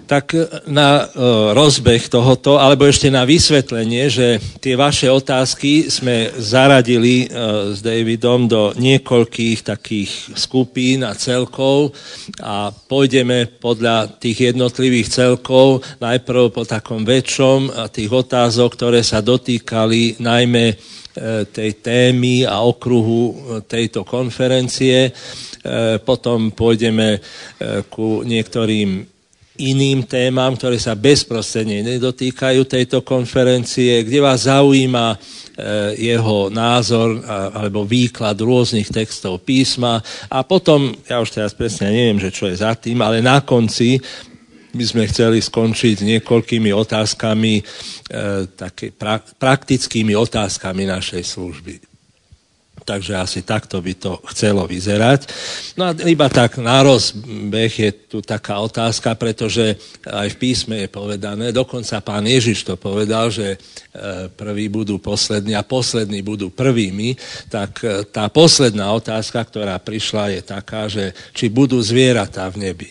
Tak na rozbeh tohoto, alebo ešte na vysvetlenie, že tie vaše otázky sme zaradili s Davidom do niekoľkých takých skupín a celkov a pôjdeme podľa tých jednotlivých celkov najprv po takom väčšom a tých otázok, ktoré sa dotýkali najmä tej témy a okruhu tejto konferencie. Potom pôjdeme ku niektorým iným témam, ktoré sa bezprostredne nedotýkajú tejto konferencie, kde vás zaujíma jeho názor alebo výklad rôznych textov písma a potom, ja už teraz presne neviem, že čo je za tým, ale na konci by sme chceli skončiť niekoľkými otázkami, také praktickými otázkami našej služby. Takže asi takto by to chcelo vyzerať. No a iba tak na rozbeh je tu taká otázka, pretože aj v písme je povedané, dokonca pán Ježiš to povedal, že prví budú poslední a poslední budú prvými, tak tá posledná otázka, ktorá prišla, je taká, že či budú zvieratá v nebi.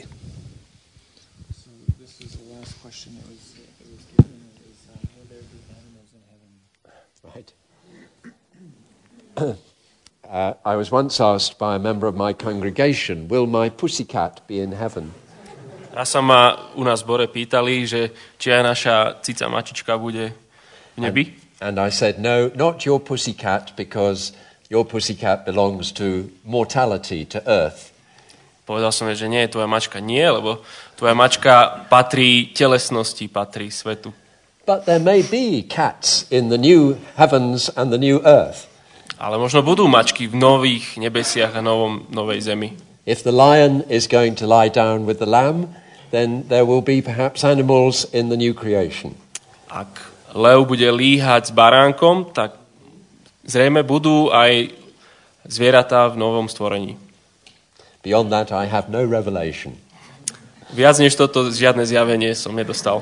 I was once asked by a member of my congregation, will my pussycat be in heaven? Raz sa ma u nás v zbore pýtali, že či aj naša cica mačička bude v nebi. And I said, no, not your pussycat, because your pussycat belongs to mortality, to earth. Povedal som, že nie, tvoja mačka nie, lebo tvoja mačka patrí telesnosti, patrí svetu. But there may be cats in the new heavens and the new earth. Ale možno budú mačky v nových nebesiach a novej zemi. If the lion is going to lie down with the lamb, then there will be perhaps animals in the new creation. Ak lev bude líhať s baránkom, tak zrejme budú aj zvieratá v novom stvorení. Beyond that, I have no revelation. Viac než toto, žiadne zjavenie som nedostal.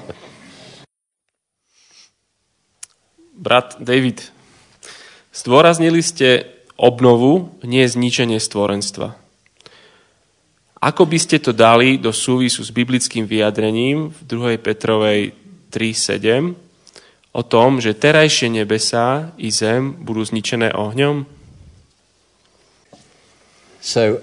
Brat David, zdôraznili ste obnovu, nie zničenie stvorenstva. Ako by ste to dali do súvisu s biblickým vyjadrením v 2. Petrovej 3:7 o tom, že terajšie nebesá i zem budú zničené ohňom? So,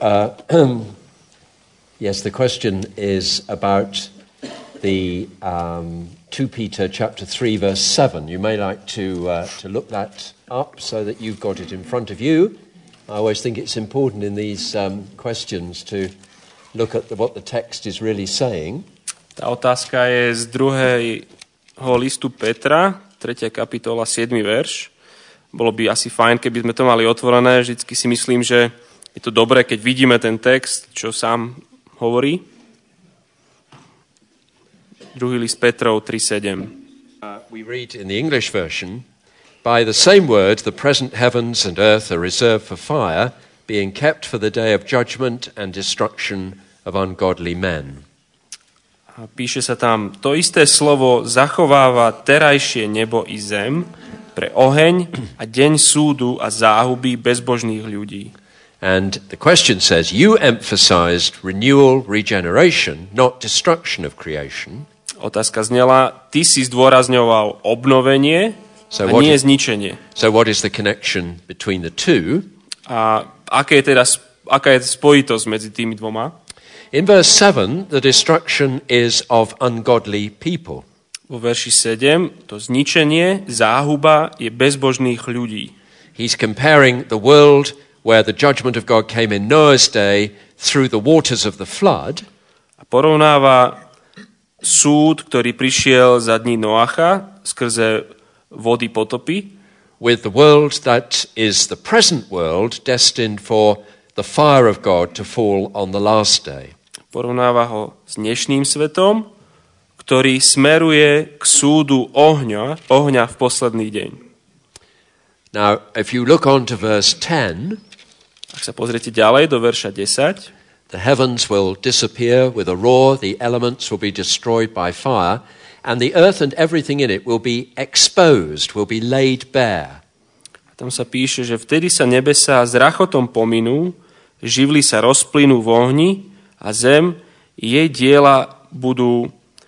yes, the question is about the 2 Peter chapter 3 verse 7. You may like to look that up so that you've got it in front of you. I always think it's important in these questions to look at what the text is really saying. Tá otázka je z 2. listu Petra, 3. kapitola, 7. verš. Bolo by asi fajn, keby sme to mali otvorené. Vždycky si myslím, že je to dobré, keď vidíme ten text, čo sám hovorí. 2. list Petrov 3:7. We read in the English version, by the same word, the present heavens and earth are reserved for fire, being kept for the day of judgment and destruction of ungodly men. A píše sa tam, to isté slovo zachováva terajšie nebo i zem pre oheň a deň súdu a záhuby bezbožných ľudí. And the question says, you emphasized renewal, regeneration, not destruction of creation. Otázka znela, ty si zdôrazňoval obnovenie a nie zničenie. So what is the connection between the two? A aká je spojitosť medzi tými dvoma? In verse 7, the destruction is of ungodly people. Vo verši 7 to zničenie, záhuba je bezbožných ľudí. He's comparing the world where the judgment of God came in Noah's day through the waters of the flood. A porovnáva súd, ktorý prišiel za dní Noacha skrze vody potopy, with the world that is the present world destined for the fire of God to fall on the last day. Porovnáva ho s dnešným svetom, ktorý smeruje k súdu ohňa v posledný deň. Now, if you look on to verse 10, ak sa pozriete ďalej do verša 10, the heavens will disappear with a roar, the elements will be destroyed by fire, and the earth and everything in it will be exposed, will be laid bare. A tam sa píše, že vtedy sa nebesá s rachotom pominú, živly sa rozplynú v ohni a zem, jej diela budú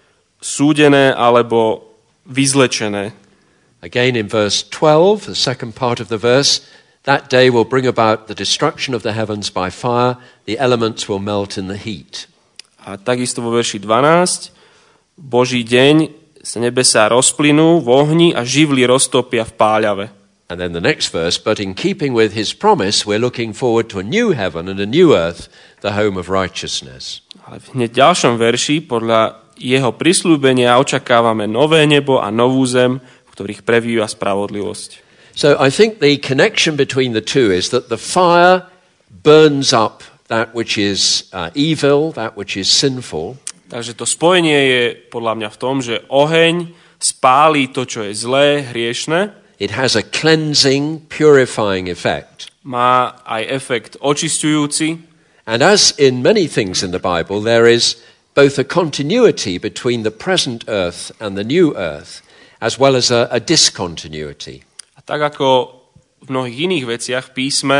súdené alebo vyzlečené. Again in verse 12, the second part of the verse, that day will bring about the destruction of the heavens by fire, the elements will melt in the heat. A takisto vo verši 12, Boží deň sa nebesá rozplynú v ohni a živly roztopia v páľave. And then the next verse, but in keeping with his promise, we're looking forward to a new heaven and a new earth, the home of righteousness. Ale v hneď ďalšom verši podľa jeho prisľúbenia očakávame nové nebo a novú zem, v ktorých prebýva spravodlivosť. So I think the connection between the two is that the fire burns up that which is evil, that which is sinful. Takže to spojenie je podľa mňa v tom, že oheň spáli to, čo je zlé, hriešne. It has a cleansing, purifying effect. Má aj efekt očisťujúci. And as in many things in the Bible, there is both a continuity between the present earth and the new earth, as well as a discontinuity. Tak ako v mnohých iných veciach v písme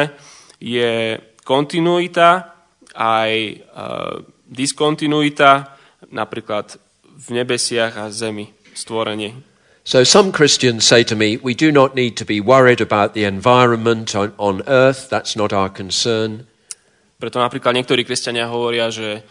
je kontinuita aj diskontinuita, napríklad v nebesiach a zemi stvorenie. So some Christians say to me, we do not need to be worried about the environment on earth, that's not our concern. Preto napríklad niektorí kresťania hovoria, že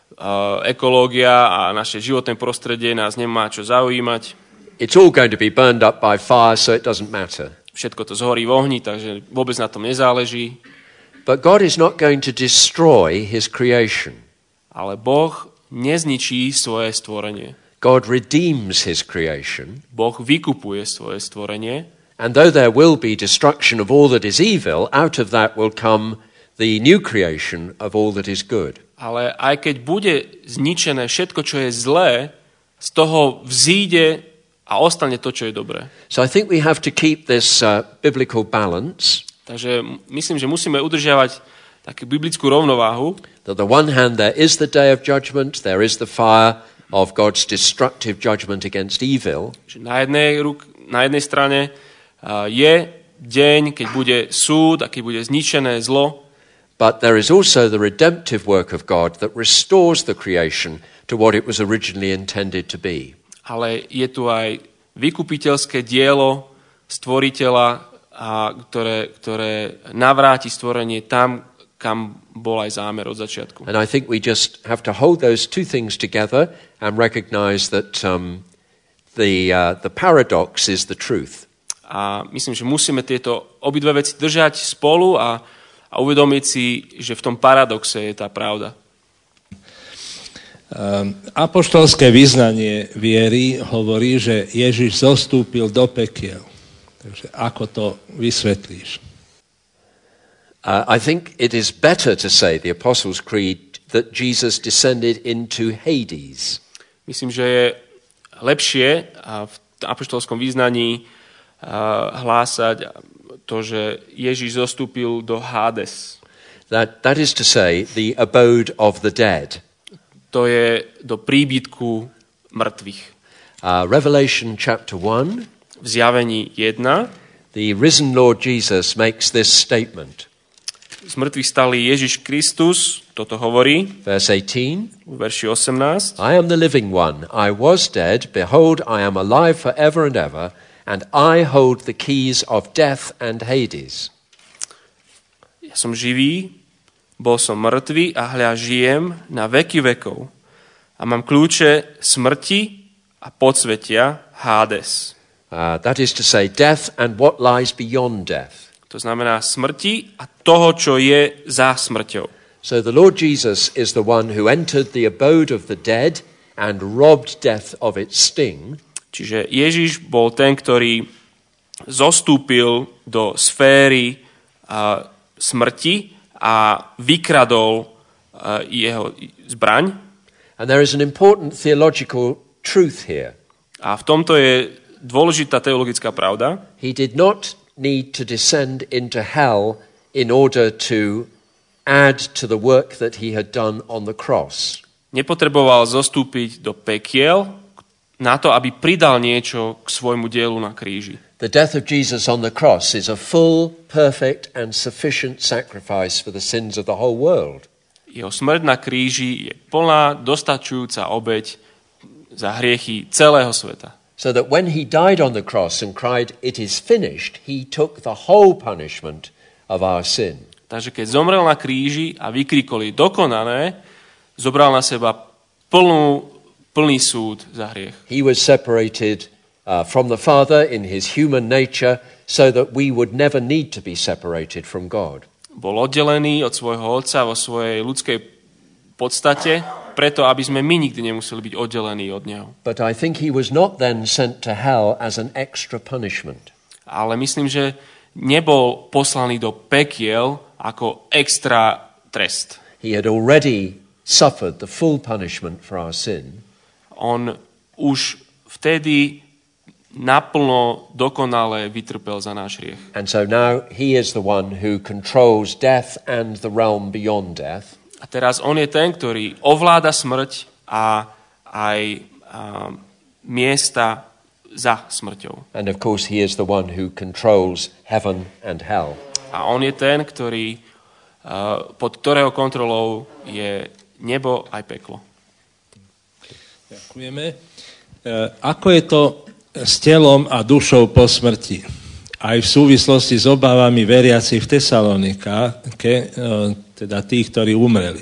ekológia a naše životné prostredie nás nemá čo zaujímať. It's all going to be burned up by fire, so it doesn't matter. Všetko to zhorí v ohni, takže vôbec na tom nezáleží. But God is not going to destroy his creation. Ale Boh nezničí svoje stvorenie. God redeems his creation. Boh vykupuje svoje stvorenie. And though there will be destruction of all that is evil, out of that will come the new creation of all that is good. Ale aj keď bude zničené všetko, čo je zlé, z toho vzíde a ostane to, čo je dobré. So I think we have to keep this biblical balance. Takže myslím, že musíme udržiavať takú biblickú rovnováhu. That on the one hand there is the day of judgment, there is the fire of God's destructive judgment against evil. Že na jednej strane je deň, keď bude súd a keď bude zničené zlo. But there is also the redemptive work of God that restores the creation to what it was originally intended to be. Ale je tu aj vykupiteľské dielo stvoriteľa, ktoré navráti stvorenie tam, kam bol aj zámer od začiatku. And I think we just have to hold those two things together and recognize that the paradox is the truth. A myslím, že musíme tieto obidve veci držať spolu a uvedomiť si, že v tom paradoxe je tá pravda. Apoštolské vyznanie viery hovorí, že Ježiš zostúpil do pekiel. Takže ako to vysvetlíš? I think it is better to say the Apostles' Creed that Jesus descended into Hades. Myslím, že je lepšie v apoštolskom vyznaní hlásať to, že Ježiš zostúpil do Hades. That is to say the abode of the dead. To je do príbytku mŕtvych. Revelation chapter 1. V Zjavení 1. The risen Lord Jesus makes this statement. Z mŕtvych stalý Ježiš Kristus toto hovorí. Verse 18. V verši 18. I am the living one. I was dead. Behold, I am alive forever and ever. And I hold the keys of death and Hades. Ja som živý, bol som mŕtvý a hľa žijem na veky vekov. A mám kľúče smrti a podsvetia Hades. That is to say death and what lies beyond death. To znamená smrti a toho, čo je za smrťou. So the Lord Jesus is the one who entered the abode of the dead and robbed death of its sting. Čiže Ježiš bol ten, ktorý zostúpil do sféry smrti a vykradol jeho zbraň. And there is an important theological truth here. A v tomto je dôležitá teologická pravda. He did not need to descend into hell in order to add to the work that he had done on the cross. Nepotreboval zostúpiť do pekiel na to, aby pridal niečo k svojmu dielu na kríži. The death of Jesus on the cross is a full, perfect and sufficient sacrifice for the sins of the whole world. Jeho smrť na kríži je plná, dostačujúca obeť za hriechy celého sveta. So that when he died on the cross and cried, "It is finished," he took the whole punishment of our sin. Takže keď zomrel na kríži a vykrikol dokonané, zobral na seba plný súd za hriech. He was separated from the Father in his human nature so that we would never need to be separated from God. Bol oddelený od svojho otca vo svojej ľudskej podstate, preto aby sme my nikdy nemuseli byť oddelení od neho. But I think he was not then sent to hell as an extra punishment. Ale myslím, že nebol poslaný do pekiel ako extra trest. He had already suffered the full punishment for our sin. On už vtedy naplno dokonale vytrpel za náš hriech. And so now he is the one who controls death and the realm beyond death. A teraz on je ten, ktorý ovláda smrť a aj miesta za smrťou. And of course he is the one who controls heaven and hell. A on je ten, ktorý pod ktorého kontrolou je nebo aj peklo. Ďakujeme. Ako je to s telom a dušou po smrti? Aj v súvislosti s obávami veriacich v Tesalonike, teda tých, ktorí umreli.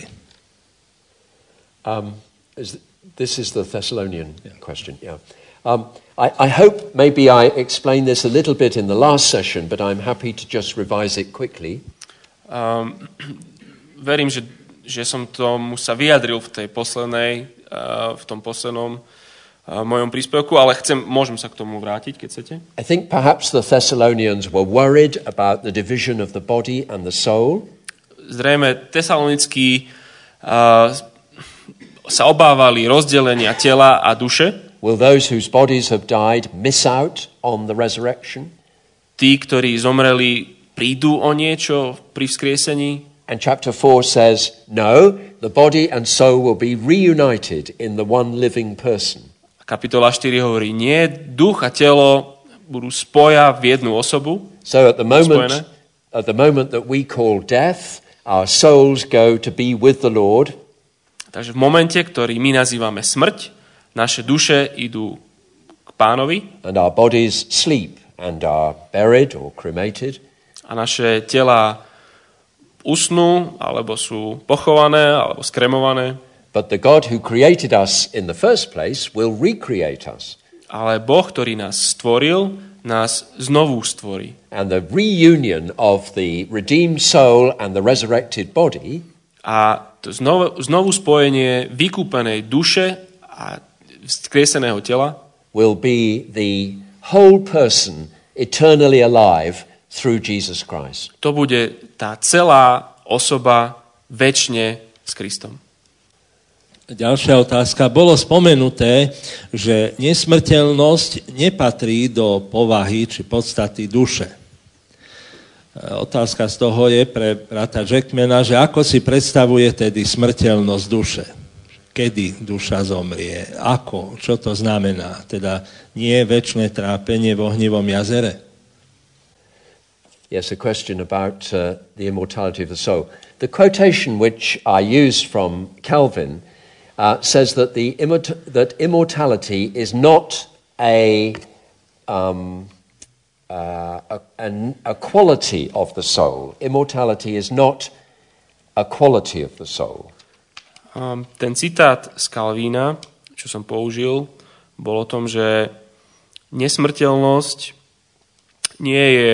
This is the Thessalonian question. Yeah. I hope maybe I explained this a little bit in the last session, but I'm happy to just revise it quickly. Verím, že som tomu sa vyjadril v tom poslednom mojom príspevku, ale môžem sa k tomu vrátiť, keď chcete. I think perhaps the Thessalonians were worried about the division of the body and the soul. Zrejme Tesalonickí sa obávali rozdelenia tela a duše. Will those whose bodies have died miss out on the resurrection? Tí, ktorí zomreli, prídu o niečo pri vzkriesení? And chapter 4 says, no, the body and soul will be reunited in the one living person. Kapitola 4 hovorí, nie, duch a telo budú spoja v jednu osobu. So at the moment that we call death, our souls go to be with the Lord. Takže v momente, ktorý my nazývame smrť, naše duše idú k Pánovi. And our bodies sleep and are buried or cremated. A naše tela usnú, alebo sú pochované, alebo skremované. But the God who created us in the first place will recreate us. Ale Boh, ktorý nás stvoril, nás znovu stvorí. And the reunion of the redeemed soul and the resurrected body a to znovu spojenie vykúpenej duše a vzkrieseného tela will be the whole person eternally alive through Jesus Christ. To bude tá celá osoba večne s Kristom. Ďalšia otázka. Bolo spomenuté, že nesmrteľnosť nepatrí do povahy či podstaty duše. Otázka z toho je pre brata Jackmana, že ako si predstavuje tedy smrteľnosť duše? Kedy duša zomrie? Ako? Čo to znamená? Teda nie večné trápenie v ohnivom jazere? Yes, a question about the immortality of the soul. The quotation which I used from Calvin says that that immortality is not a quality of the soul. Immortality is not a quality of the soul. Ten citát z Calvína, čo som použil, bol o tom, že nesmrteľnosť nie je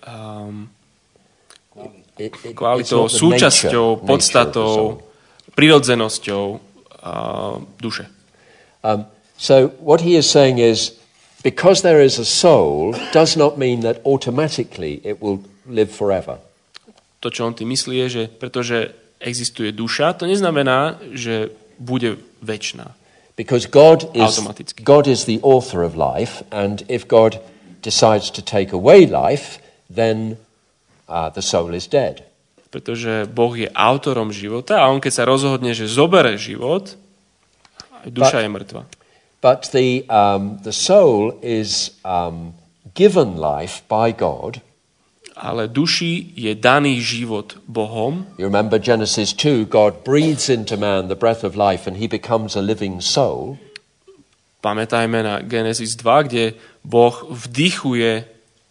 kvalitou, súčasťou, podstatou, prirodzenosťou duše. So what he is saying is, because there is a soul, does not mean that automatically it will live forever. To, čo on tým myslí, je, že pretože existuje duša, to neznamená, že bude večná. Because God is the author of life, and if God decides to take away life, then the soul is dead. Pretože Boh je autorom života a on keď sa rozhodne, že zobere život, duša je mŕtva. But the soul is given life by God. Ale duši je daný život Bohom. You remember Genesis 2, God breathes into man the breath of life and he becomes a living soul. Pamätajme na Genesis 2, kde Boh vdychuje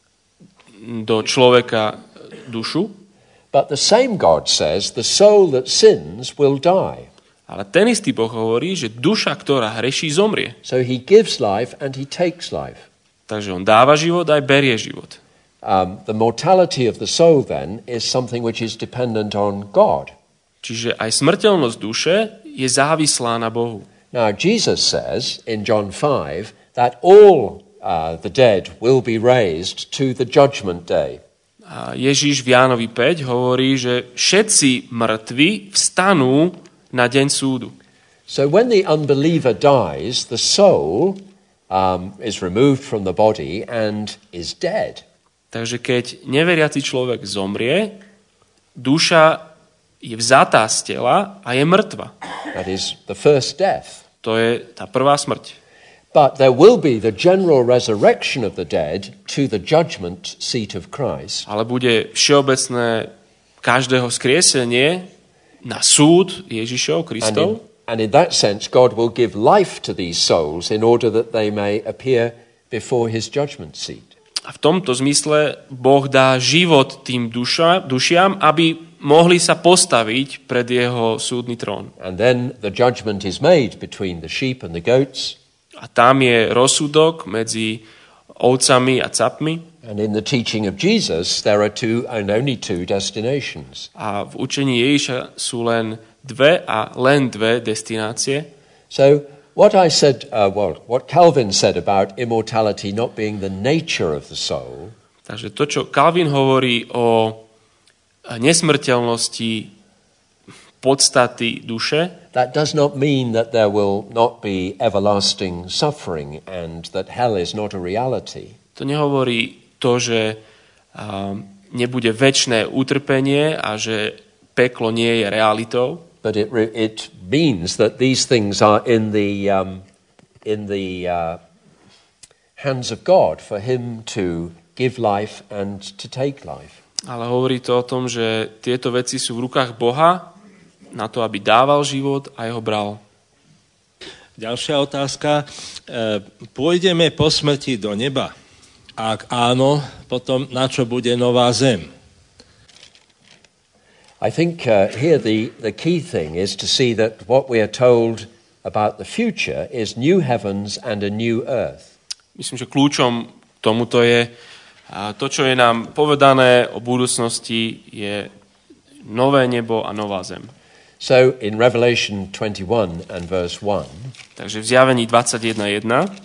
do človeka dušu. But the same God says the soul that sins will die. Ale ten istý Boh hovorí, že duša, ktorá hreší, zomrie. So he gives life and he takes life. Takže on dáva život aj berie život. The mortality of the soul then is something which is dependent on God. Čiže aj smrteľnosť duše je závislá na Bohu. Now Jesus says in John 5 that all the dead will be raised to the judgment day. A Ježíš v Jánovi 5 hovorí, že všetci mŕtvi vstanú na deň súdu. So when the unbeliever dies, the soul is removed from the body and is dead. Takže keď neveriaci človek zomrie, duša je vzatá z tela a je mŕtva. That is the first death. To je tá prvá smrť. But there will be the general resurrection of the dead to the judgment seat of Christ. Ale bude všeobecné každého skriesenie na súd Ježišov Kristov. And in that sense, God will give life to these souls in order that they may appear before his judgment seat. A v tomto zmysle Boh dá život tým dušiam, aby mohli sa postaviť pred jeho súdny trón. And then the judgment is made between the sheep and the goats. A tam je rozsudok medzi ovcami a capmi. And in the teaching of Jesus, there are two and only two destinations. A v učení Ježiša sú len dve destinácie. So what I said, what Calvin said about immortality not being the nature of the soul. Takže to, čo Calvin hovorí o nesmrteľnosti podstaty duše, that does not mean that there will not be everlasting suffering and that hell is not a reality. To nehovorí to, že nebude večné utrpenie a že peklo nie je realitou. But it means that these things are in the hands of God for him to give life and to take life. Ale hovorí to o tom, že tieto veci sú v rukách Boha na to, aby dával život a ho bral. Ďalšia otázka. Pôjdeme po smrti do neba? Ak áno, potom na čo bude nová zem? I think here the key thing is to see that what we are told about the future is new heavens and a new earth. Myslím, že kľúčom tomuto je to, čo je nám povedané o budúcnosti, je nové nebo a nová zem. So in Revelation 21 and verse 1, takže v Zjavení 21:1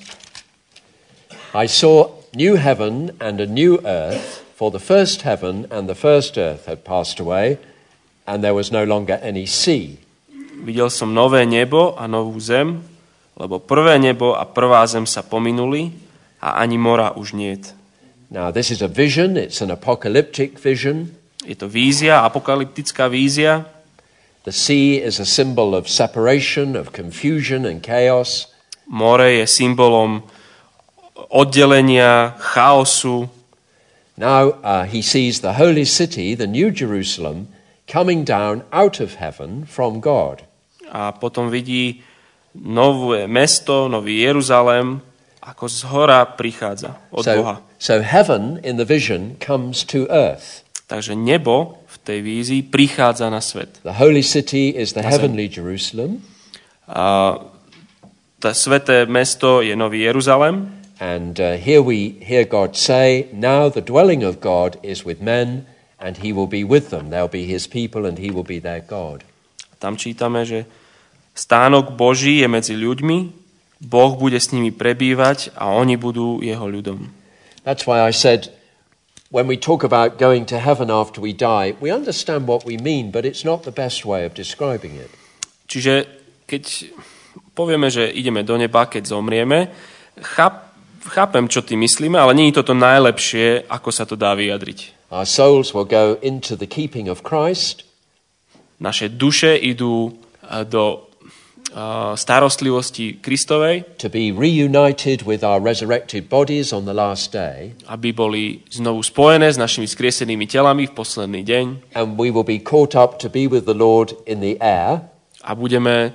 I saw new heaven and a new earth, for the first heaven and the first earth had passed away, and there was no longer any sea. Videl som nové nebo a novú zem, lebo prvé nebo a prvá zem sa pominuli a ani mora už niet. Now this is a vision, it's an apocalyptic vision. Je to vízia, apokalyptická vízia. The sea is a symbol of separation, of confusion and chaos. More je symbolom oddelenia, chaosu. Now he sees the holy city, the New Jerusalem, coming down out of heaven from God. A potom vidí nové mesto, nový Jeruzalém, ako z hora prichádza od Boha. So heaven in the vision comes to earth. Takže nebo v tej vízii prichádza na svet. The holy city is the heavenly Jerusalem. A to sveté mesto je nový Jeruzalém. And here we hear God say, now the dwelling of God is with men, and he will be with them. They'll be his people, and he will be their God. Tam čítame, že stánok Boží je medzi ľuďmi, Boh bude s nimi prebývať a oni budú jeho ľudom. That's why I said, when we talk about going to heaven after we die, we understand what we mean, but it's not the best way of describing it. Čiže keď povieme, že ideme do neba, keď zomrieme, chápem, čo tým myslíme, ale nie je to najlepšie, ako sa to dá vyjadriť. Our souls will go into the keeping of Christ. Naše duše idú do starostlivosti Kristovej, to be reunited with our resurrected bodies on the last day, aby boli znovu spojené s našimi skriesenými telami v posledný deň, and we will be caught up to be with the Lord in the air, a budeme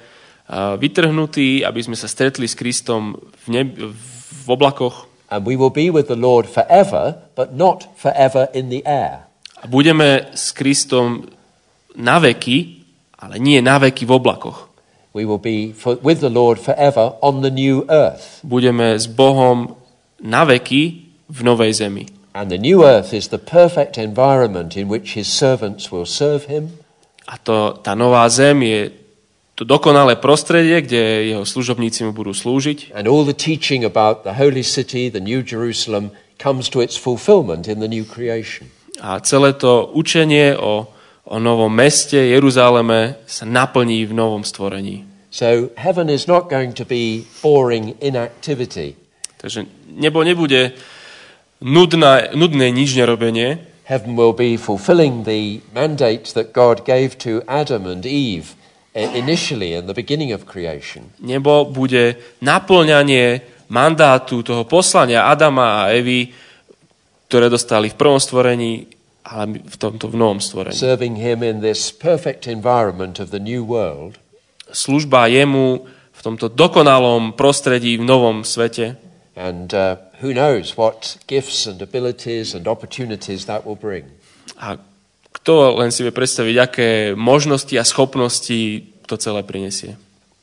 vytrhnutí, aby sme sa stretli s Kristom v oblakoch. And we will be with the Lord forever, but not forever in the air. A budeme s Kristom na veky, ale nie na veky v oblakoch. We will be with the Lord forever on the new earth. Budeme s Bohom na veky v novej zemi. And the new earth is the perfect environment in which his servants will serve him. A tá nová zem je to dokonalé prostredie, kde jeho služobníci mu budú slúžiť. And all the teaching about the holy city, the New Jerusalem, comes to its fulfillment in the new creation. A celé to učenie o novom meste Jeruzaleme sa naplní v novom stvorení. So heaven is not going to be boring inactivity. Takže nebo nebude nudné nič nerobenie. Heaven will be fulfilling the mandate that God gave to Adam and Eve initially in the beginning of creation. Nebo bude naplňanie mandátu toho poslania Adama a Evy, ktoré dostali v prvom stvorení, ale v tomto v novom stvorení. Serving him in this perfect environment of the new world. Služba jemu v tomto dokonalom prostredí v novom svete. And who knows what gifts and abilities and opportunities that will bring. A kto len si vie predstaviť, aké možnosti a schopnosti to celé prinesie.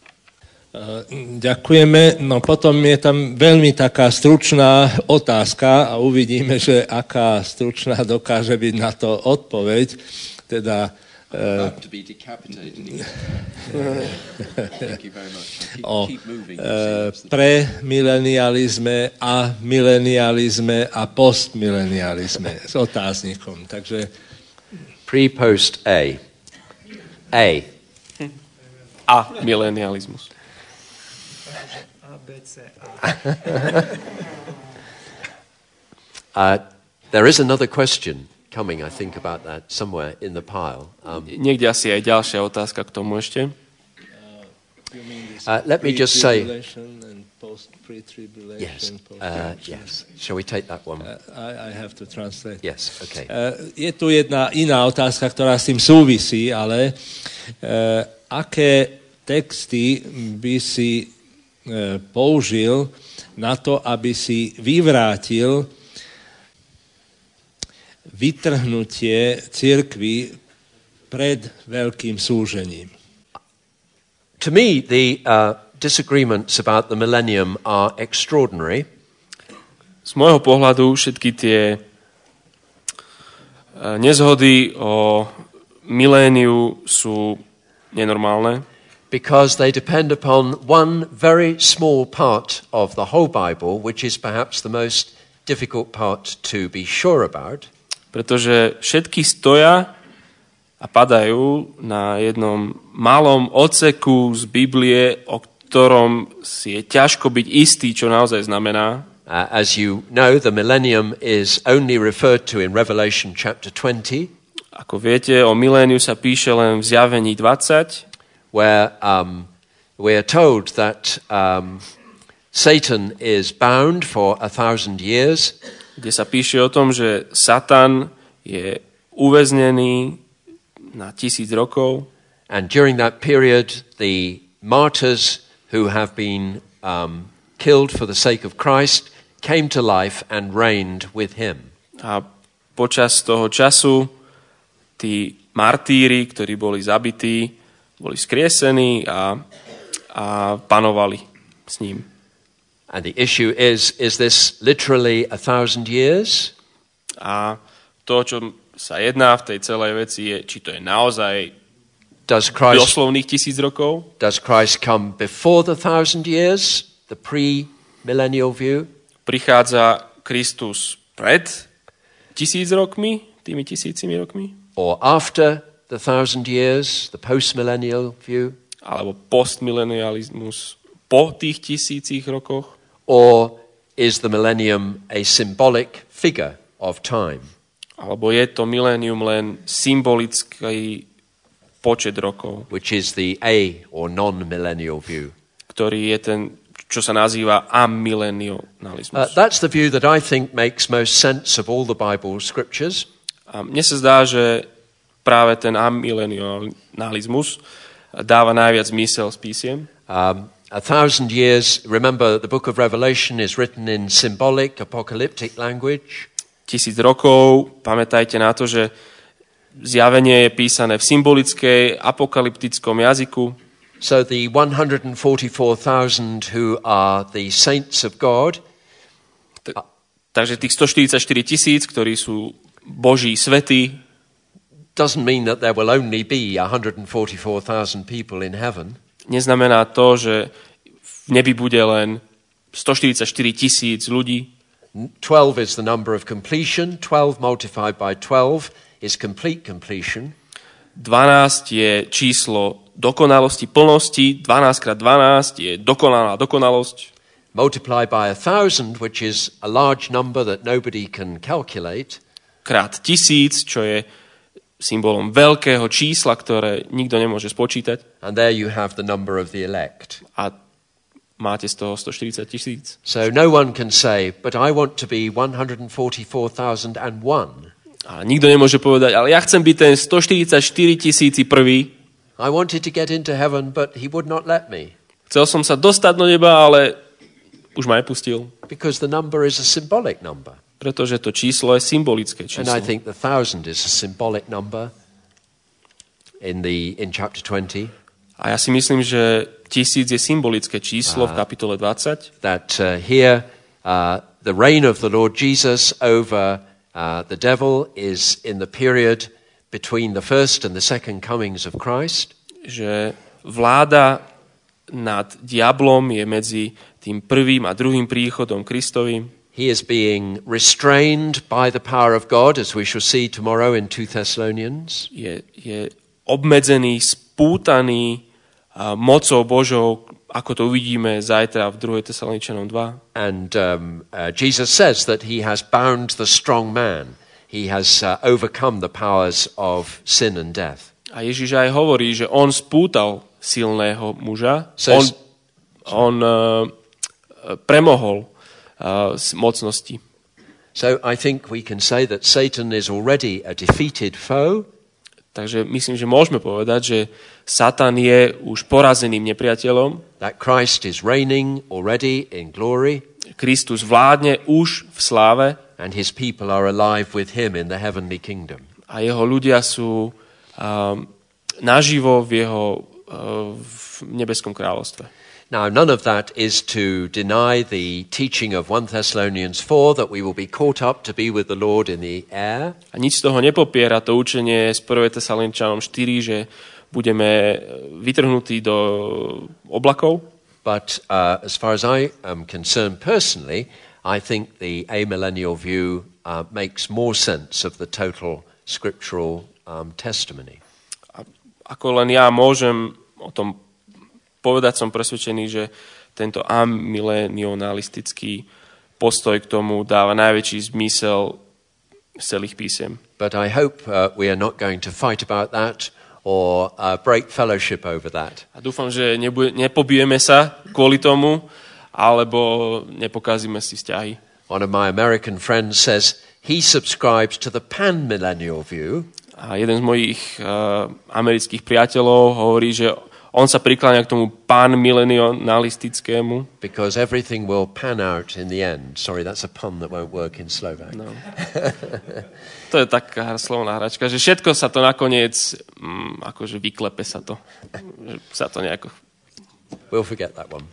Ďakujeme. No potom je tam veľmi taká stručná otázka a uvidíme, že aká stručná dokáže byť na to odpoveď. Teda to be decapitated. Thank you very much. Keep moving. Premilenializme a milenializme a postmilenializme s otáznikom. Takže pre-post A. A milenializmus. There is another question coming, I think, about that somewhere in the pile. Niekde asi aj ďalšia otázka k tomu ešte. Let me just say... Yes. Yes. Shall we take that one? I have to translate. Yes, okay. Je tu jedna iná otázka, ktorá s tým súvisí, ale aké texty by si použil na to, aby si vyvrátil vytrhnutie cirkvi pred veľkým súžením? To me, the disagreements about the millennium are extraordinary. Z môjho pohľadu všetky tie nezhody o miléniu sú nenormálne. Because they depend upon one very small part of the whole Bible, which is perhaps the most difficult part to be sure about. Pretože všetky stoja a padajú na jednom malom odseku z Biblie, o ktorom si je ťažko byť istý, čo naozaj znamená. As you know, the millennium is only referred to in Revelation chapter 20. Ako viete, o miléniu sa píše len v Zjavení 20, where we are told that Satan is bound for 1,000 years. Kde sa píše o tom, že Satan je uväznený na 1000 rokov. And during that period, the martyrs who have been killed for the sake of Christ came to life and reigned with him. A počas toho času tí martíri, ktorí boli zabití, boli skriesení a panovali s ním. And the issue is this literally 1,000 years? A to, čo sa jedná v tej celej veci, je, či to je naozaj doslovných 1000 rokov. Does Christ come before the 1,000 years, the pre-millennial view? Prichádza Kristus pred 1000 rokmi, tými 1000 rokmi? Or after the 1,000 years, the post-millennial view? Alebo postmilenializmus po tých 1000 rokoch? Or is the millennium a symbolic figure of time? Alebo je to milénium len symbolický počet rokov? Which is the A or non-millennial view. Ktorý je ten, čo sa nazýva amilenializmus. That's the view that I think makes most sense of all the Bible scriptures. A mne sa zdá, že práve ten amilenializmus dáva najviac zmysel z písiem. 1,000 years, remember the book of Revelation is written in symbolic, apocalyptic language. 1000 rokov, pamätajte na to, že zjavenie je písané v symbolickej, apokalyptickom jazyku. So the 144,000 who are the saints of God, takže tých 144 000, ktorí sú Boží svätí, doesn't mean that there will only be 144,000 people in heaven. Neznamená to, že v nebi bude len 144 000 ľudí. 12 is the number of completion. 12 multiplied by 12 is complete completion. 12 je číslo dokonalosti, plnosti. 12 krát 12 je dokonalá dokonalosť. Multiplied by 1,000, which is a large number that nobody can calculate. Krát 1000, čo je symbolom veľkého čísla, ktoré nikto nemôže spočítať. And there you have the number of the elect. A máte z toho 140 000. So no one can say, but I want to be 144,001. A nikto nemôže povedať, ale ja chcem byť ten 144 001. I wanted to get into heaven, but he would not let me. Chcel som sa dostať do neba, ale už ma nepustil. Because the number is a symbolic number. Pretože to číslo je symbolické And číslo. I think the 1,000 is a symbolic number in chapter 20. A ja si myslím, že 1000 je symbolické číslo v kapitole 20. That here the reign of the Lord Jesus over the devil is in the period between the first and the second comings of Christ. Že vláda nad diablom je medzi tým prvým a druhým príchodom Kristovým. He is being restrained by the power of God, as we shall see tomorrow in 2 Thessalonians. Je obmedzený, spútaný mocou Božou, ako to uvidíme zajtra v 2. Tesaloničanom 2. And Jesus says that he has bound the strong man. He has overcome the powers of sin and death. A Ježiš aj hovorí, že on spútal silného muža. On premohol mocnosti. So I think we can say that Satan is already a defeated foe. Takže myslím, že môžeme povedať, že Satan je už porazeným nepriateľom. That Christ is reigning already in glory. Kristus vládne už v sláve. And his people are alive with him in the heavenly kingdom. A jeho ľudia sú naživo v jeho v nebeskom kráľovstve. Now, none of that is to deny the teaching of 1 Thessalonians 4 that we will be caught up to be with the Lord in the air. A nič z toho nepopiera to učenie z 1. Tesaloničanom 4, že budeme vytrhnutí do oblakov. But as far as I am concerned personally, I think the amillennial view makes more sense of the total scriptural testimony. Ako len ja môžem o tom povedať, som presvedčený, že tento amilenialistický postoj k tomu dáva najväčší zmysel z celých písiem. But I hope we are not going to fight about that or break fellowship over that. A dúfam, že nepobijeme sa kvôli tomu, alebo nepokazíme si vzťahy. One of my American friends says he subscribes to the pan-millennial view. A jeden z mojich amerických priateľov hovorí, že on sa prikláňa k tomu pan-millennialistickému. Because everything will pan out in the end. Sorry, that's a pun that won't work in Slovak. No. To je taká slovná hračka, že všetko sa to nakoniec, akože vyklepe sa to. Že sa to nejako... We'll forget that one.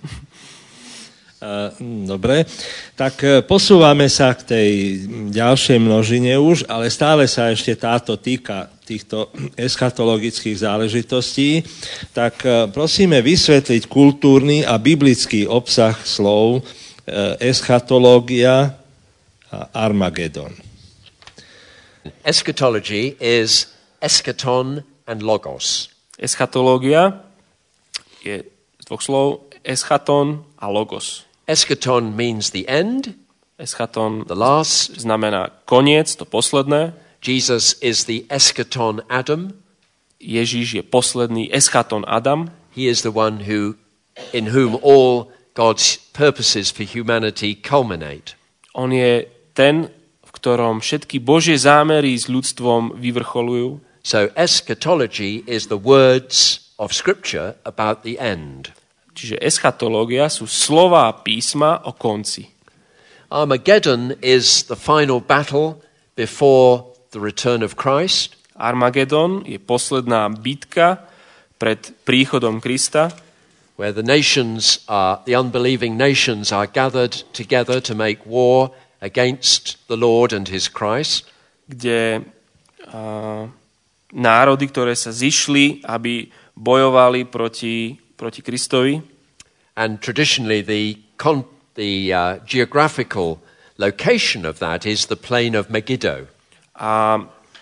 Dobre, tak posúvame sa k tej ďalšej množine už, ale stále sa ešte táto týka týchto eschatologických záležitostí. Tak prosíme vysvetliť kultúrny a biblický obsah slov eschatológia a Armagedon. Eschatology is eschaton and logos. Eschatológia je z dvoch slov eschaton a logos. Eschaton means the end, Eschaton the last. znamená koniec, to posledné. Jesus is the eschaton Adam. Ježíš je posledný eschaton Adam. He is the one in whom all God's purposes for humanity culminate. On je ten, v ktorom všetky Božie zámery s ľudstvom vyvrcholujú. So eschatology is the words of Scripture about the end. Čiže eschatológia sú slová písma o konci. Armageddon is the final battle before the return of Christ. Armagedon je posledná bitka pred príchodom Krista, where the unbelieving nations are gathered together to make war against the Lord and his Christ. Kde národy, ktoré sa zišli, aby bojovali proti Kristovi. And traditionally the geographical location of that is the plain of Megiddo. A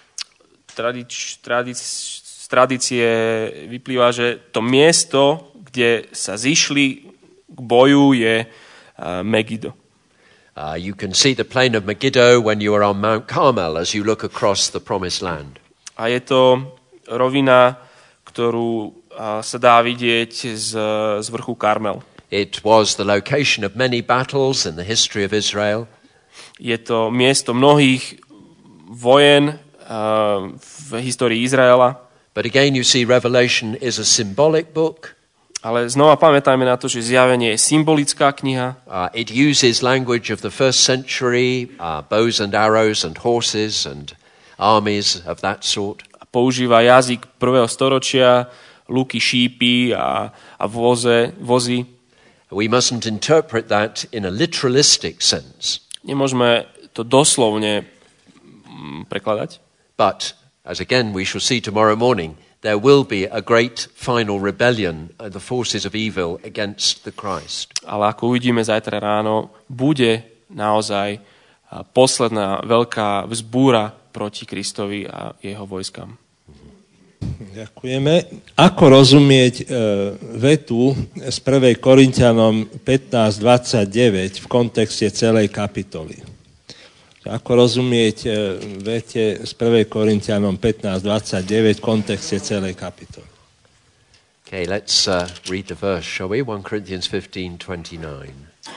z tradície vyplýva, že to miesto, kde sa zišli k boju, je Megiddo. You can see the plain of Megiddo when you are on Mount Carmel as you look across the promised land. A je to rovina, ktorú sa dá vidieť z vrchu Karmel. It was the location of many battles in the history of Israel. Je to miesto mnohých vojen v histórii Izraela. But again you see Revelation is a symbolic book. Ale znova pamätajme na to, že Zjavenie je symbolická kniha. It uses language of the first century, bows and arrows and horses and armies of that sort. A používa jazyk prvého storočia, luky, šípy a vozy. We mustn't interpret that in a literalistic sense. Nemôžeme to doslovne prekladať. But, as again we shall see tomorrow morning, there will be a great final rebellion of the forces of evil against the Christ. Ale ako uvidíme zajtra ráno, bude naozaj posledná veľká vzbúra proti Kristovi a jeho vojskám. Ďakujeme. Ako rozumieť vetu z 1. Korinťanom 15:29 v kontexte celej kapitoly? Ako rozumieť vete z 1. Korinťanom 15:29 v kontexte celej kapitoly? Okay, let's read the verse, shall we? 1 Corinthians 15:29.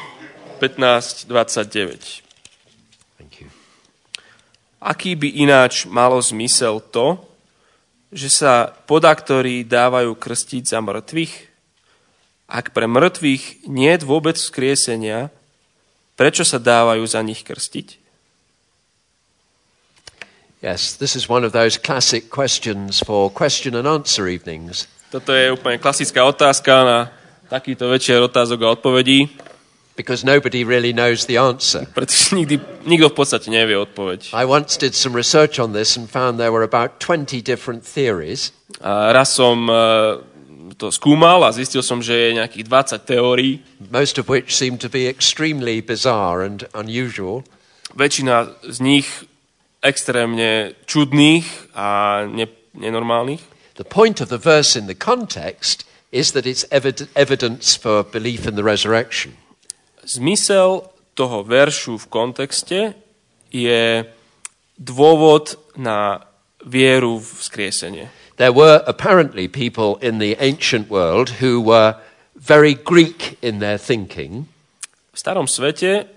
15:29. Thank you. Aký by ináč malo zmysel to, že sa podaktori dávajú krstiť za mŕtvych? Ak pre mŕtvych nie je vôbec vzkriesenia, prečo sa dávajú za nich krstiť? Yes, this is one of those classic questions for question and answer evenings. Toto je úplne klasická otázka na takýto večer otázok a odpovedí. Because nobody really knows the answer. Pretože nikto v podstate nevie odpoveď. I once did some research on this and found there were about 20 different theories. Raz som to skúmal a zistil som, že je nejakých 20 teórií. Most of which seem to be extremely bizarre and unusual. Väčšina z nich extrémne čudných a nenormálnych. The point of the verse in the context is that it's evidence for belief in the resurrection. Zmysel toho veršu v kontexte je dôvod na vieru v vzkriesenie. There were apparently people in the ancient world who were very Greek in their thinking. V starom svete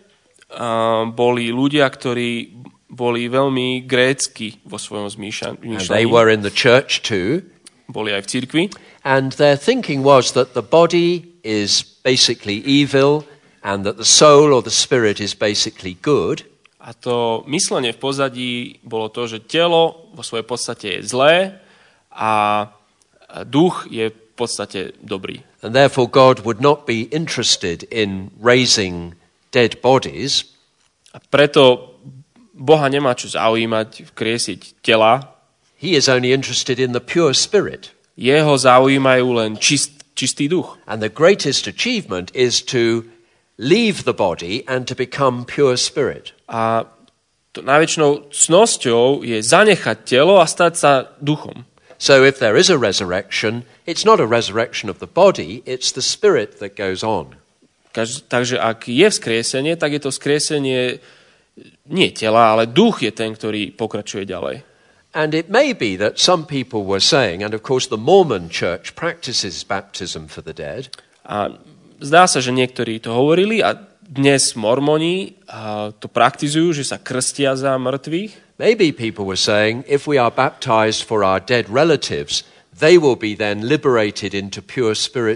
boli ľudia, ktorí boli veľmi grécky vo svojom zmýšľaní. They were in the church too. Boli aj v cirkvi. And their thinking was that the body is basically evil and that the soul or the spirit is basically good. A to myslenie v pozadí bolo to, že telo vo svojej podstate je zlé a duch je v podstate dobrý. And therefore God would not be interested in raising dead bodies. A preto Boha nemá čo zaujímať vkriesiť tela. He is only interested in the pure spirit. Jeho zaujímajú len čistý duch. And the greatest achievement is to leave the body and to become pure spirit. A to najväčšou cnosťou je zanechať telo a stať sa duchom. So if there is a resurrection, it's not a resurrection of the body, it's the spirit that goes on. Takže ak je vzkriesenie, tak je to vzkriesenie nie tela, ale duch je ten, ktorý pokračuje ďalej. And it may be that some people were saying, and of course the Mormon church practices baptism for the dead. A zdá sa, že niektorí to hovorili a dnes mormoni to praktizujú, že sa krstia za mŕtvych. Maybe people were saying, if we are baptized for our dead relatives, they will be then liberated into pure spirit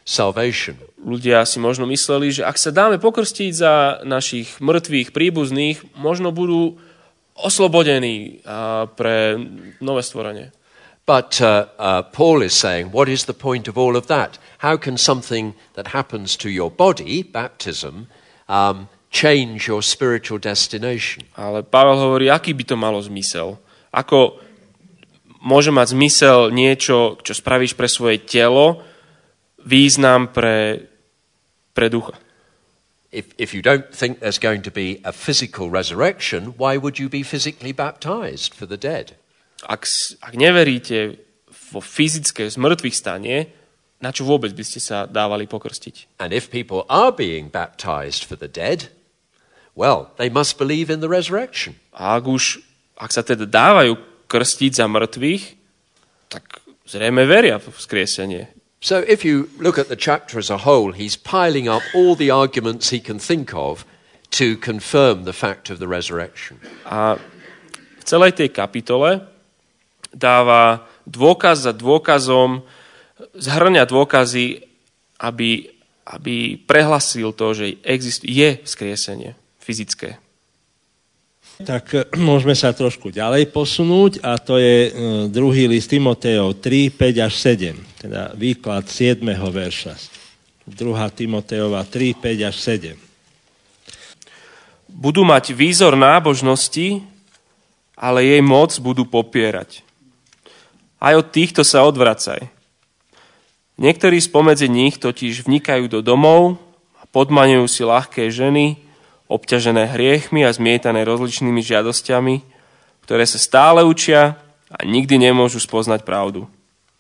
salvation. Ľudia si možno mysleli, že ak sa dáme pokrstiť za našich mŕtvych príbuzných, možno budú oslobodení pre nové stvorenie. But Paul is saying, what is the point of all of that? How can something that happens to your body, baptism, change your spiritual destination? Ale Pavel hovorí, aký by to malo zmysel. Ako môže mať zmysel niečo, čo spravíš pre svoje telo, význam pre ducha. If you don't think there's going to be a physical resurrection, why would you be physically baptized for the dead? Ak neveríte vo fyzické zmrtvých stanie, na čo vôbec by ste sa dávali pokrstiť? And if people are being baptized for the dead, well, they must believe in the resurrection. A ak sa teda dávajú krstiť za mŕtvych, tak zrejme veria v vzkriesenie. So if you look at the chapter as a whole, he's piling up all the arguments he can think of to confirm the fact of the resurrection. A v celej tej kapitole dáva dôkaz za dôkazom, zhrňa dôkazy, aby prehlasil to, že je vzkriesenie fyzické. Tak môžeme sa trošku ďalej posunúť a to je druhý list Timotejov 3, 5 až 7, teda výklad 7. verša. 2. Timotejova 3, 5 až 7. Budú mať výzor nábožnosti, ale jej moc budú popierať. Aj od týchto sa odvracaj. Niektorí spomedzi nich totiž vnikajú do domov a podmaňujú si ľahké ženy, obťažené hriechmi a zmietané rozličnými žiadosťami, ktoré sa stále učia a nikdy nemôžu spoznať pravdu.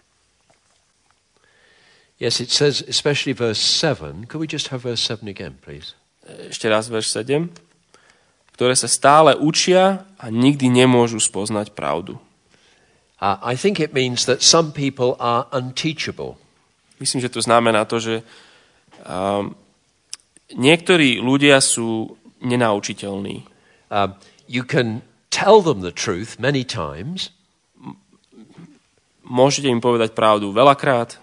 Yes, it says, especially verse 7. Could we just have verse 7 again, please? Ešte raz verš 7. Ktoré sa stále učia a nikdy nemôžu spoznať pravdu. I think it means that some people are unteachable. Myslím, že to znamená to, že niektorí ľudia sú nenaučiteľní. You can tell them the truth many times. Môžete im povedať pravdu veľakrát.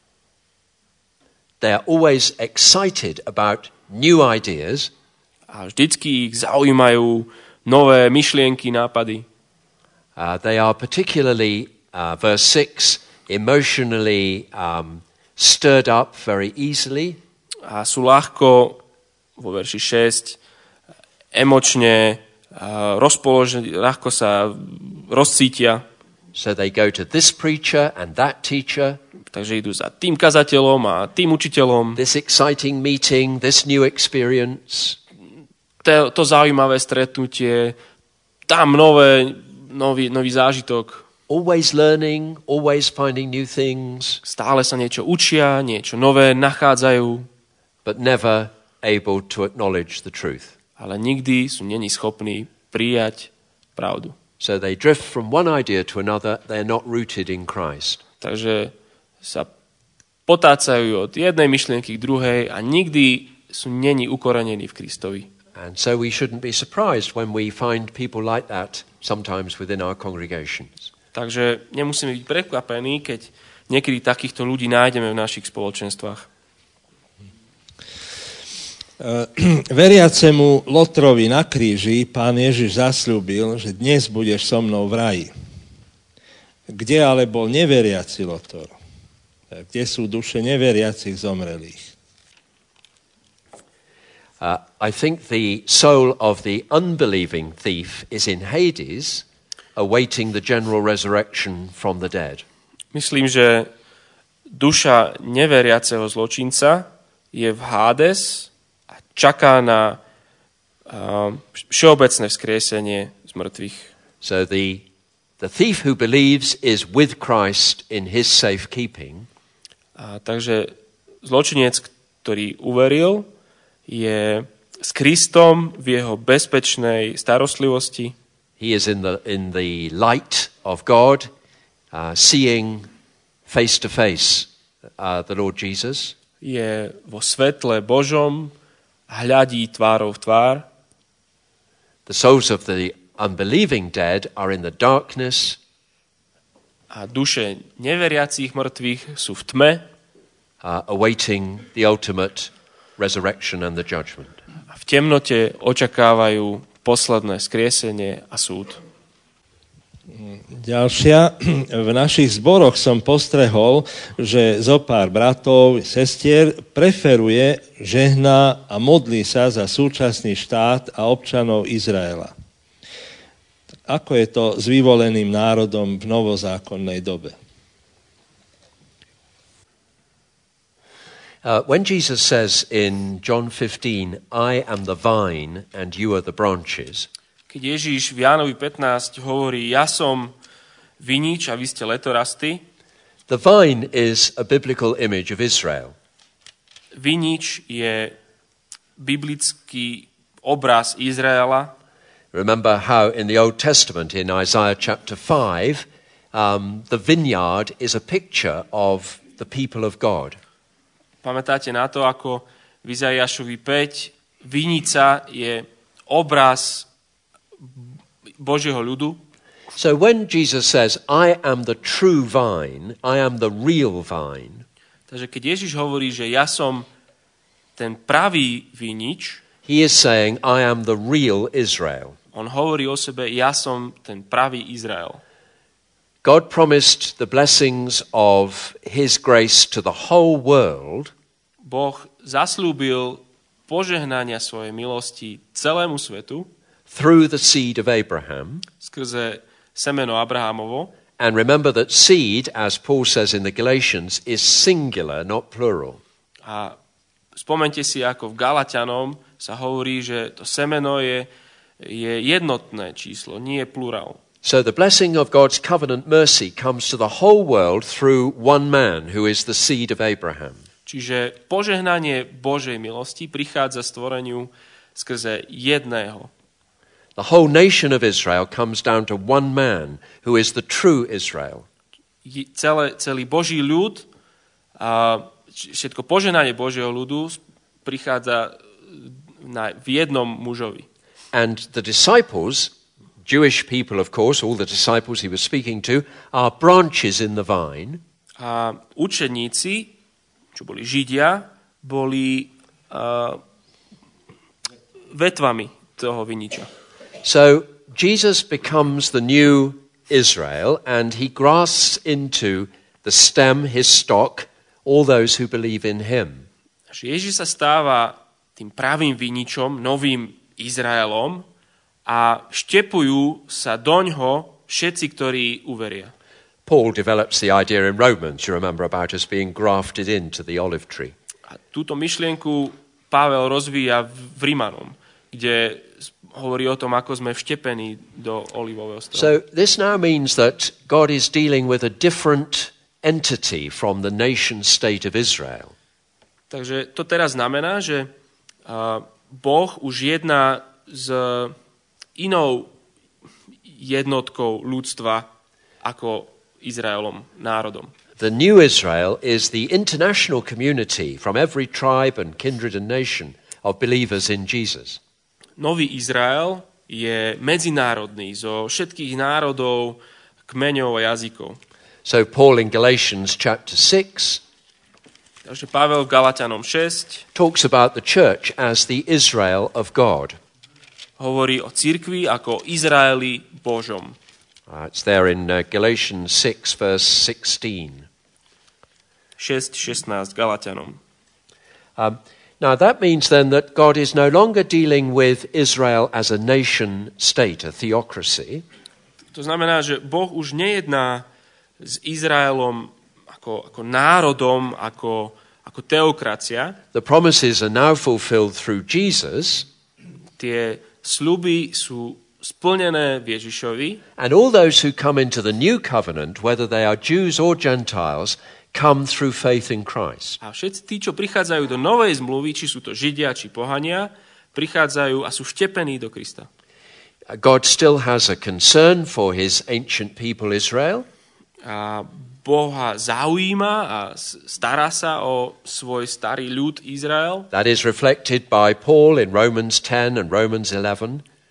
They are always excited about new ideas. A vždycky ich zaujímajú nové myšlienky, nápady. They are particularly, verse 6, emotionally stirred up very easily. A sú ľahko, vo verši 6, emočne rozpoložení, ľahko sa rozcítia. So they go to this preacher and that teacher. Takže idú za tým kazateľom a tým učiteľom. This exciting meeting, this new experience. To zaujímavé stretnutie, tam nový zážitok. Always learning, always finding new things. Stále sa niečo učia, niečo nové nachádzajú. But never able to acknowledge the truth. Ale nikdy sú není schopní prijať pravdu. So they drift from one idea to another, they're not rooted in Christ. Takže sa potácajú od jednej myšlienky k druhej a nikdy sú není ukorenení v Kristovi. And so we shouldn't be surprised when we find people like that sometimes within our congregations. Takže nemusíme byť prekvapení, keď niekedy takýchto ľudí nájdeme v našich spoločenstvách. Veriacemu Lotrovi na kríži Pán Ježiš zasľúbil, že dnes budeš so mnou v raji. Kde ale bol neveriaci Lotor? Kde sú duše neveriacich zomrelých? I think the soul of the unbelieving thief is in Hades, awaiting the general resurrection from the dead. Myslím, že duša neveriaceho zločinca je v Hades a čaká na všeobecné vzkriesenie z mŕtvych. So the thief who believes is with Christ in his safekeeping. Takže zločinec, ktorý uveril, je s Kristom v jeho bezpečnej starostlivosti. He is in the light of God, seeing face to face the Lord Jesus. Je vo svetle Božom, hľadí tvárou v tvár. The souls of the unbelieving dead are in the darkness. A duše neveriacich mŕtvych sú v tme. awaiting the ultimate resurrection and the judgment. V temnote očakávajú posledné skriesenie a súd. Ďalšia. V našich zboroch som postrehol, že zopár bratov, sestier preferuje, žehná a modlí sa za súčasný štát a občanov Izraela. Ako je to s vyvoleným národom v novozákonnej dobe? When Jesus says in John 15, I am the vine and you are the branches, Keď Ježíš v Jánovi 15 hovorí, ja som vinič a vy ste letorasty, the vine is a biblical image of Israel. vinič je biblický obraz Izraela. Remember how in the Old Testament, in Isaiah chapter 5, the vineyard is a picture of the people of God. Pamätáte na to, ako v Izaiášovi 5 vinica je obraz Božieho ľudu. So when Jesus says, I am the true vine, I am the real vine, Takže keď Ježiš hovorí, že ja som ten pravý vinič, he is saying, I am the real Israel. on hovorí o sebe, ja som ten pravý Izrael. God promised the blessings of his grace to the whole world, Boh zaslúbil požehnania svojej milosti celému svetu through the seed of Abraham. skrze semeno Abrahamovo. And remember that seed, as Paul says in the Galatians, is singular, not plural. A spomente si, ako v Galatianom sa hovorí, že to semeno je jednotné číslo, nie je plurál. So the blessing of God's covenant mercy comes to the whole world through one man who is the seed of Abraham. Čiže požehnanie Božej milosti prichádza stvoreniu skrze jedného. The whole nation of Israel comes down to one man who is the true Israel. Celý Boží ľud a všetko požehnanie Božieho ľudu prichádza v jednom mužovi. And the disciples, Jewish people of course, all the disciples he was speaking to, are branches in the vine. A učeníci, čo boli Židia, boli vetvami toho viniča. So Jesus becomes the new Israel and he grasps into the stem, his stock, all those who believe in him. Ježiš sa stáva tým pravým viničom, novým Izraelom a vštepujú sa doňho všetci, ktorí uveria. Paul develops the idea in Romans, you remember, about us being grafted into the olive tree. A túto myšlienku Pavel rozvíja v Rímanom, kde hovorí o tom, ako sme vštepení do olivového stromu. So this now means that God is dealing with a different entity from the nation state of Israel. Takže to teraz znamená, že Boh už jedná s inou jednotkou ľudstva ako Izraelom, národom. The new Israel is the international community from every tribe and kindred and nation of believers in Jesus. Nový Izrael je medzinárodný zo všetkých národov, kmeňov a jazykov. So Paul in Galatians chapter 6 Takže Pavel v Galatianom 6 talks about the church as the Israel of God. hovorí o cirkvi ako Izraeli Božom. It's there in Galatians 6 verse 16. 6:16 Galatianom. Now that means then that God is no longer dealing with Israel as a nation state, a theocracy. To znamená, že Boh už nejedná s Izraelom ako národom, ako teokracia. The promises are now fulfilled through Jesus. Tie sľuby sú splnené v Ježišovi. And all those who come into the new covenant, whether they are Jews or Gentiles, come through faith in Christ. A všetci tí, čo prichádzajú do novej zmluvy, či sú to Židia, či pohania, prichádzajú a sú vštepení do Krista. God still has a concern for his ancient people Israel. A Boha zaujíma a stará sa o svoj starý ľud Izrael. That is reflected by Paul in Romans 10 and Romans 11.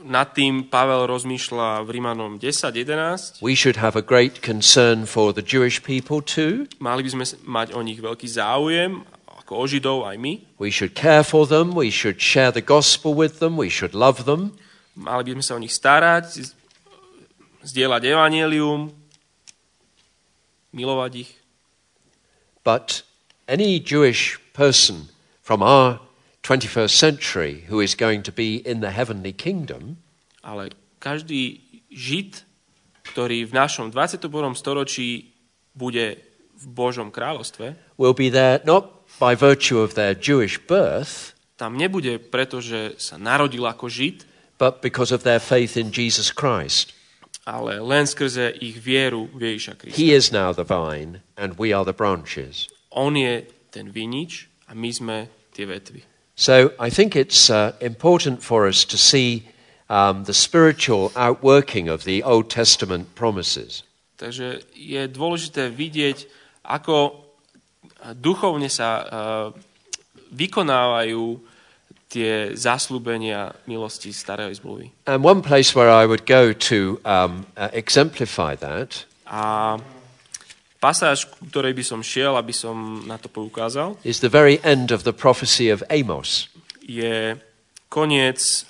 nad tým Pavel rozmýšľa v Rímanom 10:11. We should have a great concern for the Jewish people too. Mali by sme mať o nich veľký záujem, ako o Židov aj my. We should care for them, we should share the gospel with them, we should love them. Mali by sme sa o nich starať, zdieľať evanjelium, milovať ich. But any Jewish person from our 21st century who is going to be in the heavenly kingdom, ale každý Žid, ktorý v našom 21. storočí bude v Božom kráľovstve, will be there not by virtue of their Jewish birth, tam nebude preto, že sa narodil ako Žid, but because of their faith in Jesus Christ. ale len skrze ich vieru v Ježiša Krista. He is now the vine and we are the branches. On je ten vinič a my sme tie vetvy. So I think it's important for us to see the spiritual outworking of the Old Testament promises. Takže je dôležité vidieť, ako duchovne sa vykonávajú tie zasľúbenia milosti starej zmluvy. And one place where I would go to exemplify that A pasáž, ku ktorej by som šiel, aby som na to poukázal, is the very end of the prophecy of Amos. je koniec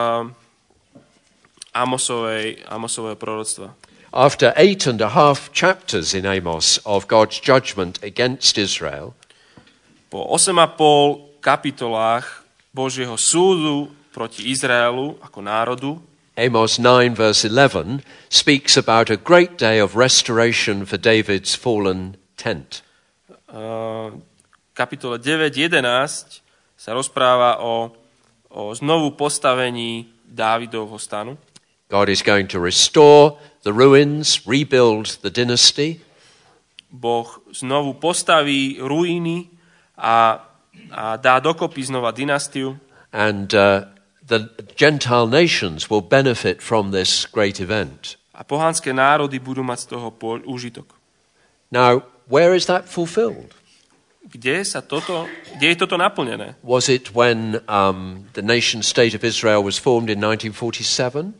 Amosového proroctva. After 8.5 chapters in Amos of God's judgment against Israel, Po 8,5 kapitolách Božieho súdu proti Izraelu ako národu, Amos 9 verse 11 speaks about a great day of restoration for David's fallen tent. kapitole 9.11 sa rozpráva o znovu postavení Dávidovho stanu. God is going to restore the ruins, rebuild the dynasty. Boh znovu postaví ruiny a dá dokopy znova dynastiu. And the Gentile nations will benefit from this great event. A pohanské národy budú mať z toho úžitok. Now, where is that fulfilled? Kde je toto naplnené? Was it when the nation-state of Israel was formed in 1947?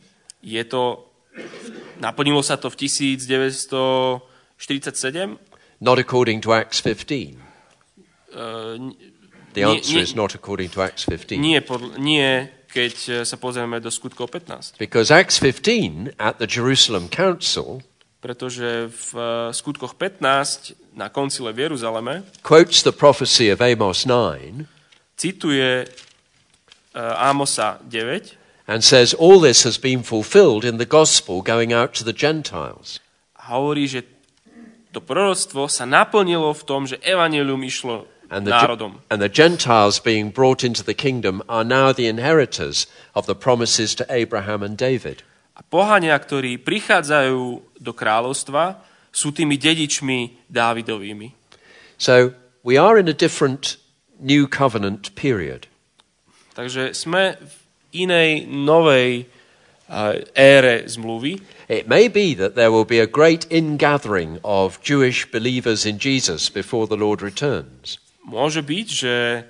Naplnilo sa to v 1947? Not according to Acts 15. The answer is not according to Acts 15. Nie, keď sa pozrieme do skutkov 15. Because Acts 15 at the Jerusalem Council, pretože v skutkoch 15 na koncile v Jeruzaleme quotes the prophecy of Amos 9 cituje Amosa 9 and says all this has been fulfilled in the gospel going out to the Gentiles. A hovorí, že to proroctvo sa naplnilo v tom, že evanjelium išlo národom. And the Gentiles being brought into the kingdom are now the inheritors of the promises to Abraham and David. A pohania, ktorí prichádzajú do kráľovstva, sú tými dedičmi Dávidovými. So we are in a different new covenant period. Takže sme v inej novej ére zmluvy. It may be that there will be a great ingathering of Jewish believers in Jesus before the Lord returns. Môže byť, že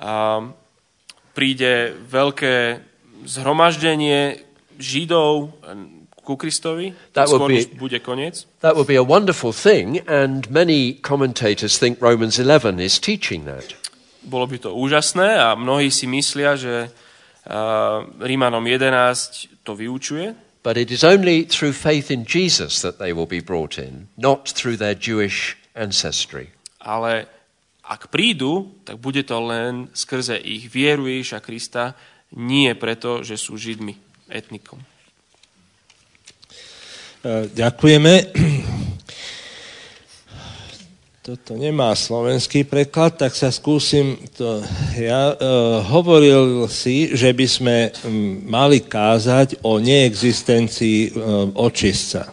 príde veľké zhromaždenie Židov ku Kristovi, skôr už bude koniec. That would be a wonderful thing, and many commentators think Romans 11 is teaching that. Bolo by to úžasné a mnohí si myslia, že Rímanom 11 to vyučuje. But it is only through faith in Jesus that they will be brought in, not through their Jewish ancestry. Ale ak prídu, tak bude to len skrze ich vieru Ježiša Krista, nie preto, že sú Židmi, etnikom. Ďakujeme. Toto nemá slovenský preklad, tak sa skúsim to. Hovoril si, že by sme mali kázať o neexistencii očistca.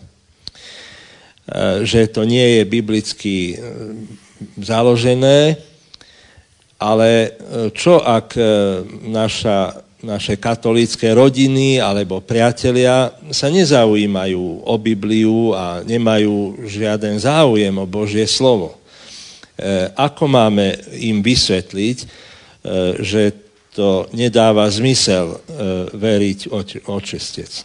Že to nie je biblicky založené, ale čo ak naše katolícke rodiny alebo priatelia sa nezaujímajú o Bibliu a nemajú žiaden záujem o Božie slovo? Ako máme im vysvetliť, že to nedáva zmysel veriť očistec.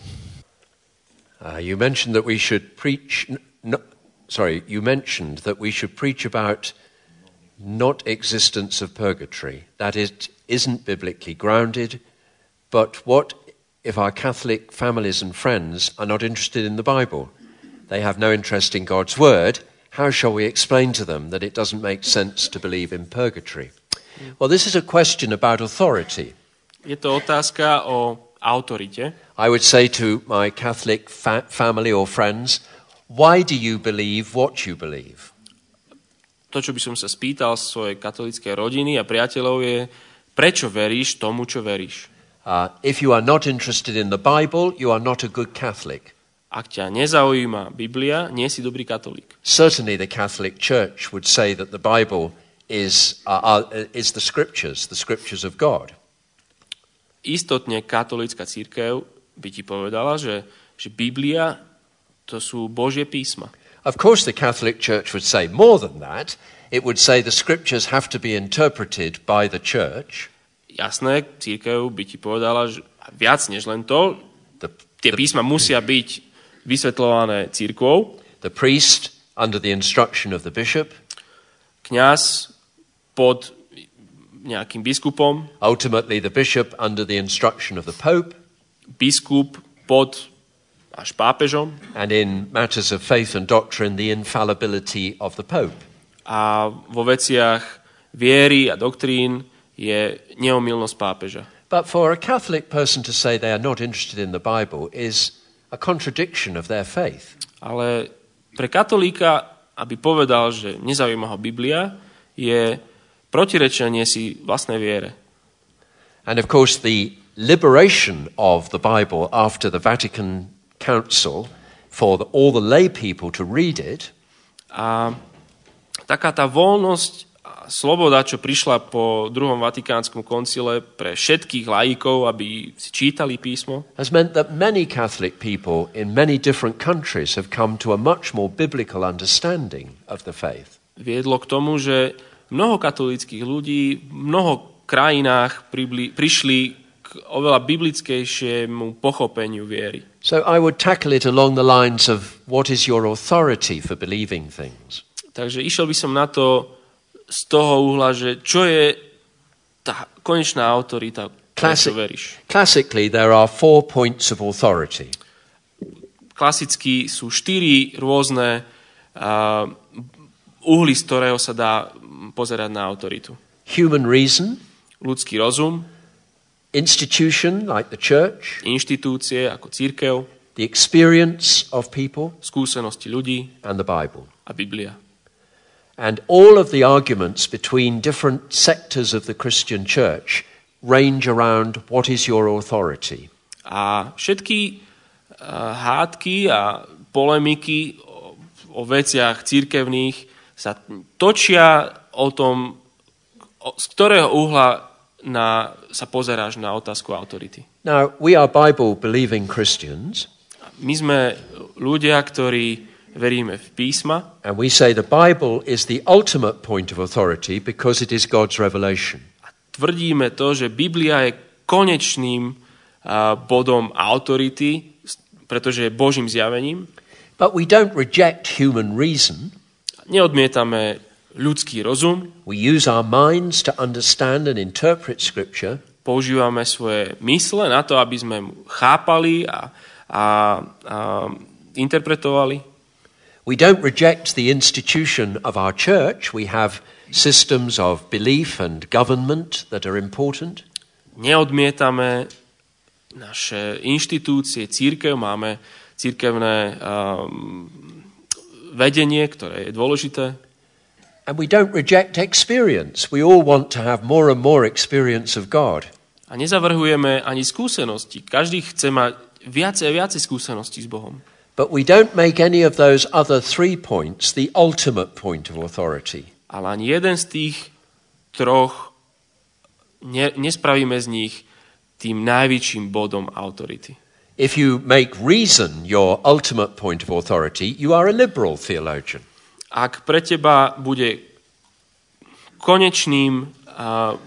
You mentioned that we should preach... you mentioned that we should preach about not existence of purgatory. That it isn't biblically grounded, but what if our Catholic families and friends are not interested in the Bible? They have no interest in God's word. How shall we explain to them that it doesn't make sense to believe in purgatory? Well, this is a question about authority. Je to otázka o autorite. I would say to my Catholic family or friends, why do you believe what you believe? To, čo by som sa spýtal svojej katolíckej rodiny a priateľov je, prečo veríš tomu, čo veríš? If you are not interested in the Bible, you are not a good Catholic. Ak ťa nezaujíma Biblia, nie si dobrý katolík. Certainly the Catholic Church would say that the Bible is the scriptures of God. Istotne katolícka cirkev by ti povedala, že Biblia to sú Božie písma. Of course the Catholic Church would say more than that. It would say the scriptures have to be interpreted by the church. Jasné, cirkev by ti povedala, že viac než len to, tie písma musia byť vysvetľované cirkvou. The priest under the instruction of the bishop. Kňaz pod nejakým biskupom. Ultimately the bishop under the instruction of the pope. Biskup pod až pápežom. And in matters of faith and doctrine, the infallibility of the pope. A vo veciach viery a doktrín je neomylnosť pápeža. But for a Catholic person to say they are not interested in the Bible is a contradiction of their faith. Ale pre katolíka, aby povedal, že nezaujíma ho Biblia, je protirečenie si vlastnej viere. And of course the liberation of the Bible after the Vatican Council for all the lay people to read it. A taká tá voľnosť a sloboda, čo prišla po druhom Vatikánskom koncile pre všetkých laikov, aby si čítali písmo, has meant that many Catholic people in many different countries have come to a much more biblical understanding of the faith. Viedlo k tomu, že mnoho katolíckych ľudí v mnoho krajinách prišli k oveľa biblickejšiemu pochopeniu viery. So I would tackle it along the lines of what is your authority for believing things. Takže išiel by som na to z toho uhla, že čo je tá konečná autorita, čo veríš. Classically there are 4 points of authority. Klasicky sú 4 rôzne uhly, z ktorého sa dá pozerať na autoritu. Human reason, ľudský rozum, institution like the church, inštitúcie ako cirkev, the experience of people, skúsenosti ľudí and the Bible. A Biblia. And all of the arguments between different sectors of the Christian church range around what is your authority. A všetky hádky a polemiky o veciach cirkevných sa točia o tom, z ktorého uhla sa pozeráš na otázku autority. Now, we are Bible-believing Christians. My sme ľudia, ktorí veríme v písma. And we say the Bible is the ultimate point of authority because it is God's revelation. A tvrdíme to, že Biblia je konečným bodom autority, pretože je Božím zjavením. But we don't reject human reason. Neodmietame ľudský rozum. We use our minds to understand and interpret Scripture. Používame svoje mysle na to, aby sme chápali a interpretovali. We don't reject the institution of our church. We have systems of belief and government that are important. Neodmietame naše inštitúcie, cirkev, máme cirkevné vedenie, ktoré je dôležité. And we don't reject experience. We all want to have more and more experience of God. A nezavrhujeme ani skúsenosti. Každý chce mať viacej a viacej skúseností s Bohom. But we don't make any of those other 3 points the ultimate point of authority. Ale ani jeden z tých troch nespravíme z nich tým najväčším bodom autority. If you make reason your ultimate point of authority, you are a liberal theologian. Ak pre teba bude konečným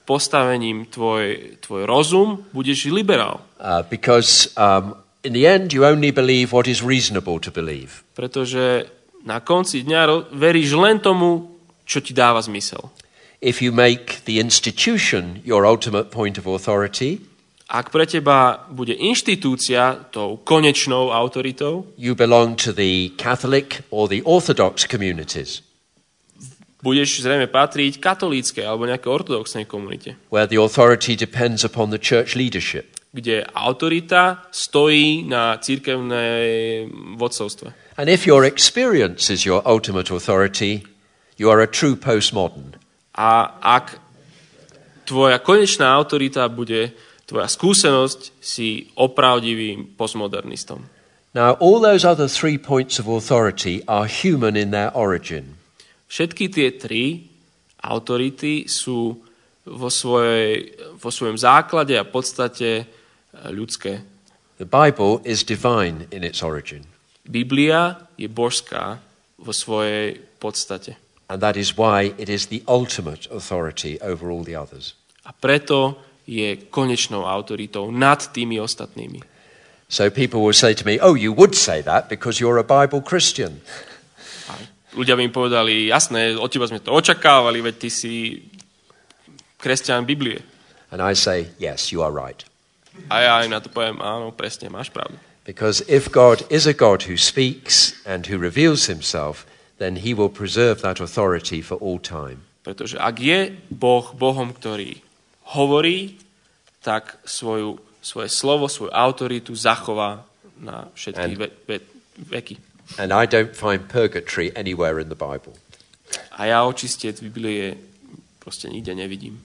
postavením tvoj rozum, budeš liberál. Because in the end you only believe what is reasonable to believe. Pretože na konci dňa veríš len tomu, čo ti dáva zmysel. If you make the institution your ultimate point of authority, ak pre teba bude inštitúcia tou konečnou autoritou, you belong to the Catholic or the Orthodox communities, budeš zrejme patriť katolíckej alebo nejakej ortodoxnej komunite, where the authority depends upon the church leadership. kde autorita stojí na cirkevnej vodcovstve. And if your experience is your ultimate authority, you are a true postmodern. A ak tvoja konečná autorita bude tvoja skúsenosť, si opravdivým postmodernistom. Now, all those other 3 points of authority are human in their origin. Všetky tie tri autority sú vo svojom základe a podstate ľudské. The Bible is divine in its origin. Biblia je božská vo svojej podstate. And that is why it is the ultimate authority over all the others. A preto je konečnou autoritou nad tými ostatnými. So people will say to me, oh, you would say that because you're a Bible Christian. A ľudia by im povedali, jasné, od teba sme to očakávali, veď ty si kresťan Biblie. And I say, yes, you are right. A ja im na to poviem, áno, presne, máš pravdu. Because if God is a God who speaks and who reveals himself, then he will preserve that authority for all time. Pretože ak je Boh Bohom, ktorý hovorí, tak svoje slovo, svoju autoritu zachová na všetky veky. And I don't find purgatory anywhere in the Bible. A ja očistiec Biblie proste nikde nevidím.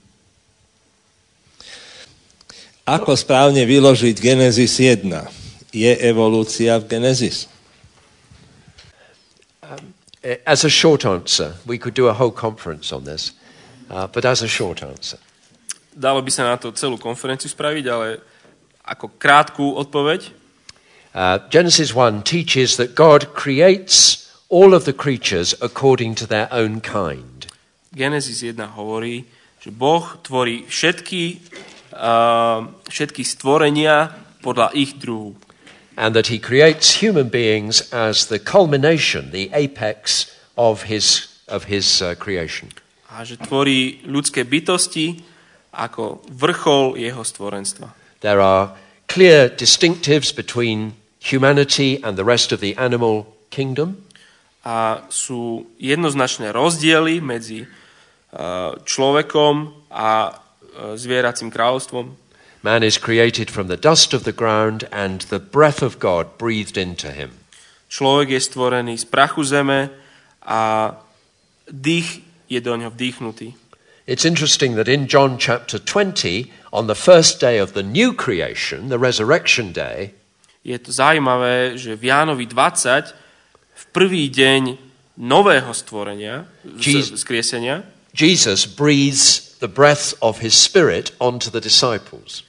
Ako správne vyložiť Genesis 1? Je evolúcia v Genesis? As a short answer, we could do a whole conference on this, but as a short answer. Dalo by sa na to celú konferenciu spraviť, ale ako krátku odpoveď. Genesis 1 teaches that God creates all of the creatures according to their own kind. Genesis 1 hovorí, že Boh tvorí všetky stvorenia podľa ich druhu. And that he creates human beings as the culmination, the apex of his creation. A že tvorí ľudské bytosti ako vrchol jeho stvorenstva. There are clear distinctives between humanity and the rest of the animal kingdom. A sú jednoznačné rozdiely medzi človekom a zvieracím kráľovstvom. Man is created from the dust of the ground and the breath of God breathed into him. Človek je stvorený z prachu zeme a dých je do ňoho vdýchnutý. It's interesting that in John chapter 20, on the first day of the new creation, the resurrection day, je to zaujímavé, že v Jánovi 20 v prvý deň nového stvorenia, vzkriesenia, Jesus breathes the breath of his spirit onto the disciples.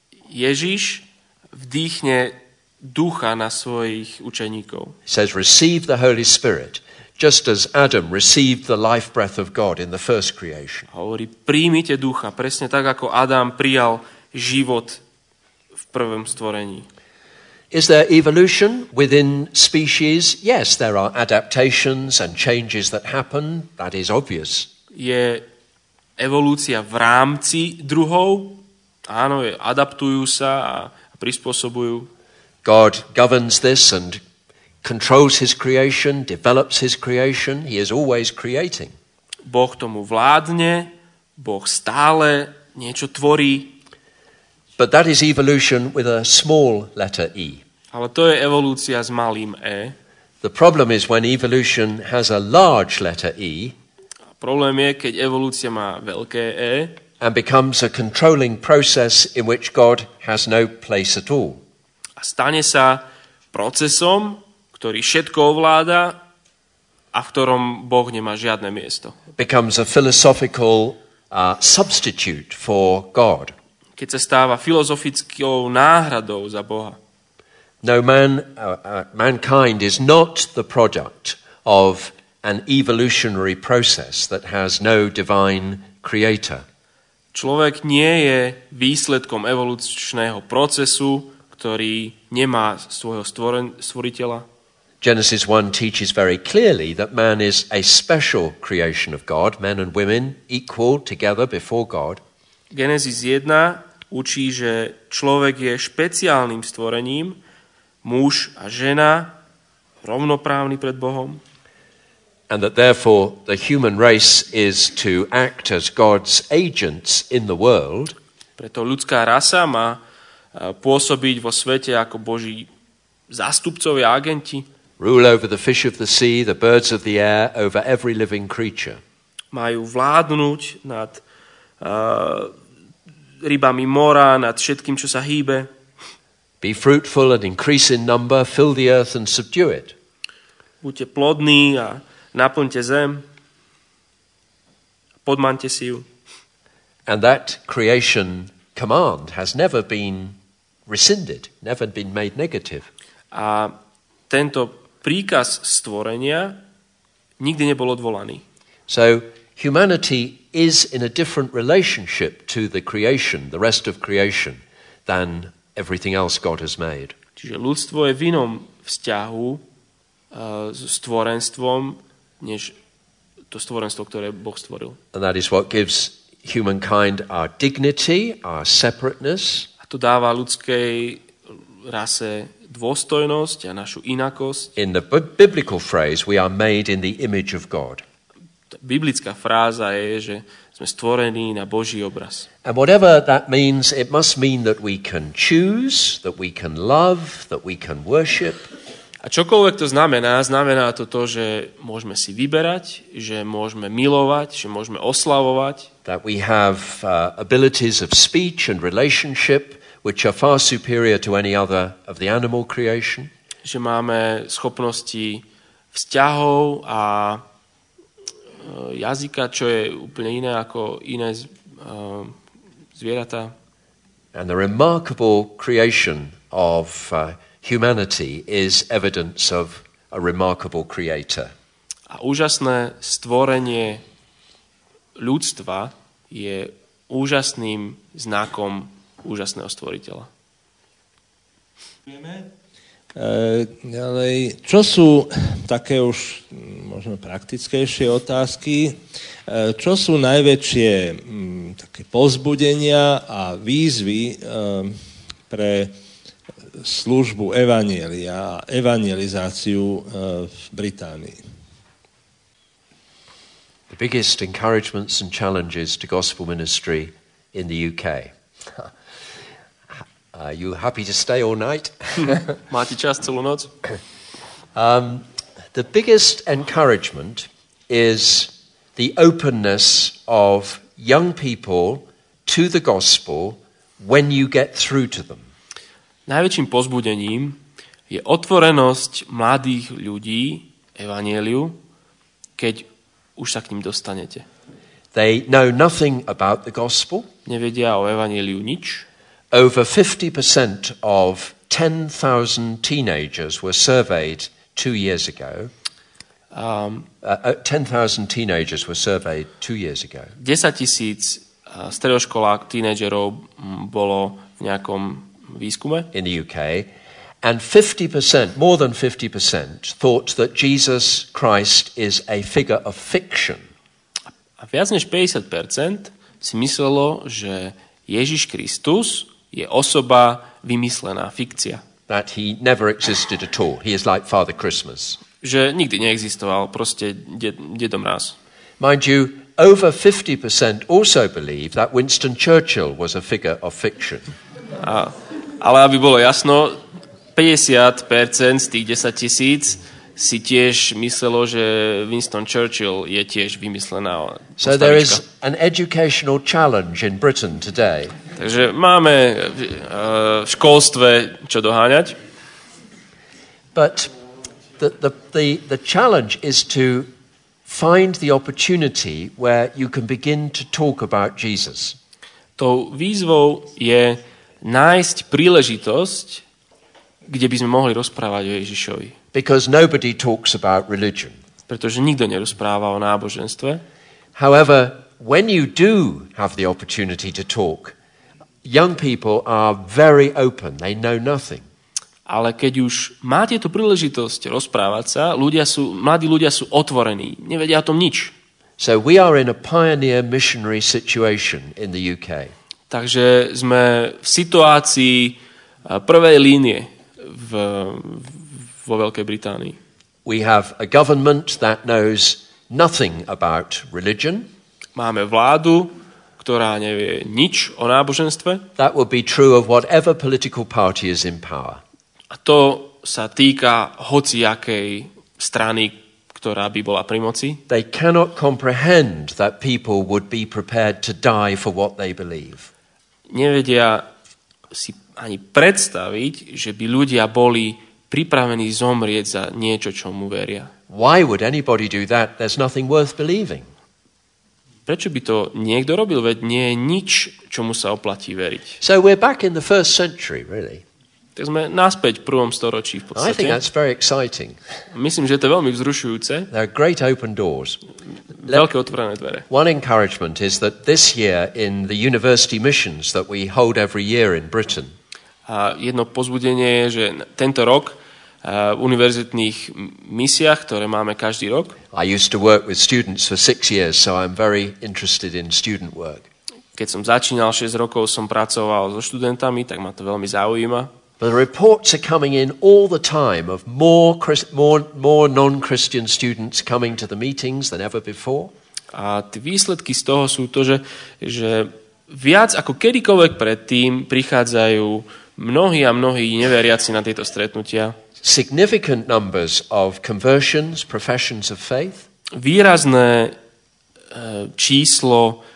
Ježiš vdýchne ducha na svojich učeníkov. He says, receive the Holy Spirit, just as Adam received the life breath of God in the first creation. Hovorí, príjmite ducha, presne tak, ako Adam prijal život v prvom stvorení. Is there evolution within species? Yes, there are adaptations and changes that happen. That is obvious. Je evolúcia v rámci druhov? Áno, adaptujú sa a prispôsobujú. God governs this and controls his creation, develops his creation. He is always creating. Boh tomu vládne, Boh stále niečo tvorí. But that is evolution with a small letter E. Ale to je evolúcia s malým E. The problem is when evolution has a large letter E. Problém je, keď evolúcia má veľké E. And becomes a controlling process in which God has no place at all. A stane sa procesom, ktorý všetko ovláda a v ktorom Boh nemá žiadne miesto. Becomes a philosophical substitute for God. Keď sa stáva filozofickou náhradou za Boha. No, mankind is not the product of an evolutionary process that has no divine creator. Človek nie je výsledkom evolučného procesu, ktorý nemá svojho stvoriteľa. Genesis 1 teaches very clearly that man is a special creation of God, men and women equal together before God. Genesis 1 učí, že človek je špeciálnym stvorením, muž a žena rovnoprávny pred Bohom. And that therefore the human race is to act as God's agents in the world. Preto ľudská rasa má pôsobiť vo svete ako Boží zástupcovia, agenti. Rule over the fish of the sea, the birds of the air, over every living creature. Majú vládnuť nad rybami mora, nad všetkým, čo sa hýbe. Be fruitful and increase in number, fill the earth and subdue it. Buďte plodní a naplňte zem. Podmaňte si ju. And that creation command has never been rescinded, never been made negative. A tento príkaz stvorenia nikdy nebol odvolaný. So humanity is in a different relationship to the creation, the rest of creation, than everything else God has made. Čiže ľudstvo je v inom vzťahu s stvorenstvom, než to stvorenstvo, ktoré Boh stvoril. And that is what gives humankind our dignity, our separateness. A to dáva ľudskej rase dôstojnosť a našu inakosť. In the biblical phrase, we are made in the image of God. Biblická fráza je, že sme stvorení na Boží obraz. And whatever that means, it must mean that we can choose, that we can love, that we can worship. A čokoľvek to znamená, znamená to, že môžeme si vyberať, že môžeme milovať, že môžeme oslavovať. That we have abilities of speech and relationship which are far superior to any other of the animal creation. Že máme schopnosti vzťahov a jazyka, čo je úplne iné ako iné zvieratá. And the remarkable creation of humanity is evidence of a remarkable creator. A úžasné stvorenie ľudstva je úžasným znakom úžasného stvoriteľa. Ďalej, čo sú také už možno praktickejšie otázky? Čo sú najväčšie také povzbudenia a výzvy pre službu evanjelia a evangelizáciu v Británii? The biggest encouragements and challenges to gospel ministry in the UK. Are you happy to stay all night? Máte čas celú noc? The biggest encouragement is the openness of young people to the gospel when you get through to them. Najväčším povzbudením je otvorenosť mladých ľudí evanjeliu, keď už sa k ním dostanete. They know nothing about the gospel. Nevedia o evanjeliu nič. Over 50% of 10,000 teenagers were surveyed 2 years ago. 10,000 teenagers were surveyed 2 years ago. 10,000 stredoškolák, tínedžerov bolo v nejakom výskume in the UK, and 50%, more than 50%, thought that Jesus Christ is a figure of fiction. A viac než 50% si myslelo, že Ježiš Kristus je osoba vymyslená, fikcia. That he never existed at all. He is like Father Christmas. Že nikdy neexistoval, proste Dedo Mráz. Mind you, over 50% also believe that Winston Churchill was a figure of fiction. Ale aby bolo jasno, 50% z tých 10,000 si tiež myslelo, že Winston Churchill je tiež vymyslená postavička. So there is an educational challenge in Britain today. Takže máme v školstve čo doháňať. But the challenge is to find the opportunity where you can begin to talk about Jesus. Tou výzvou je nájsť príležitosť, kde by sme mohli rozprávať o Ježišovi. Because nobody talks about religion. Pretože nikto nerozpráva o náboženstve. However, when you do have the opportunity to talk, young people are very open. They know nothing. Ale keď už máte tú príležitosť rozprávať sa, mladí ľudia sú otvorení, nevedia o tom nič. So we are in a pioneer missionary situation in the UK. Takže sme v situácii prvej línie vo Veľkej Británii. We have a government that knows nothing about religion. Máme vládu, ktorá nevie nič o náboženstve. That would be true of whatever political party is in power. A to sa týka hociakej strany, ktorá by bola pri moci. They cannot comprehend that people would be prepared to die for what they believe. Nevedia si ani predstaviť, že by ľudia boli pripravení zomrieť za niečo, čomu veria. Why would anybody do that? There's nothing worth believing. Prečo by to niekto robil? Veď nie je nič, čomu sa oplatí veriť. So we're back in the 1st century, really. Tak sme naspäť v 1. storočí v I think podstate. that's very exciting. Myslím, že to je veľmi vzrušujúce. There are great open doors. Veľké otvorené dvere. One encouragement is that this year in the university missions that we hold every year in Britain, A jedno povzbudenie je, že tento rok v univerzitných misiách, ktoré máme každý rok. I used to work with students for 6 years, so I'm very interested in student work. Keď som začínal 6 rokov, som pracoval so študentami, tak ma to veľmi zaujíma. But the reports are coming in all the time of more non-Christian students coming to the meetings than ever before. A tie výsledky z toho sú to, že viac ako kedykoľvek predtým prichádzajú mnohí a mnohí neveriaci na tieto stretnutia. Significant numbers of conversions, professions of faith. Výrazné číslo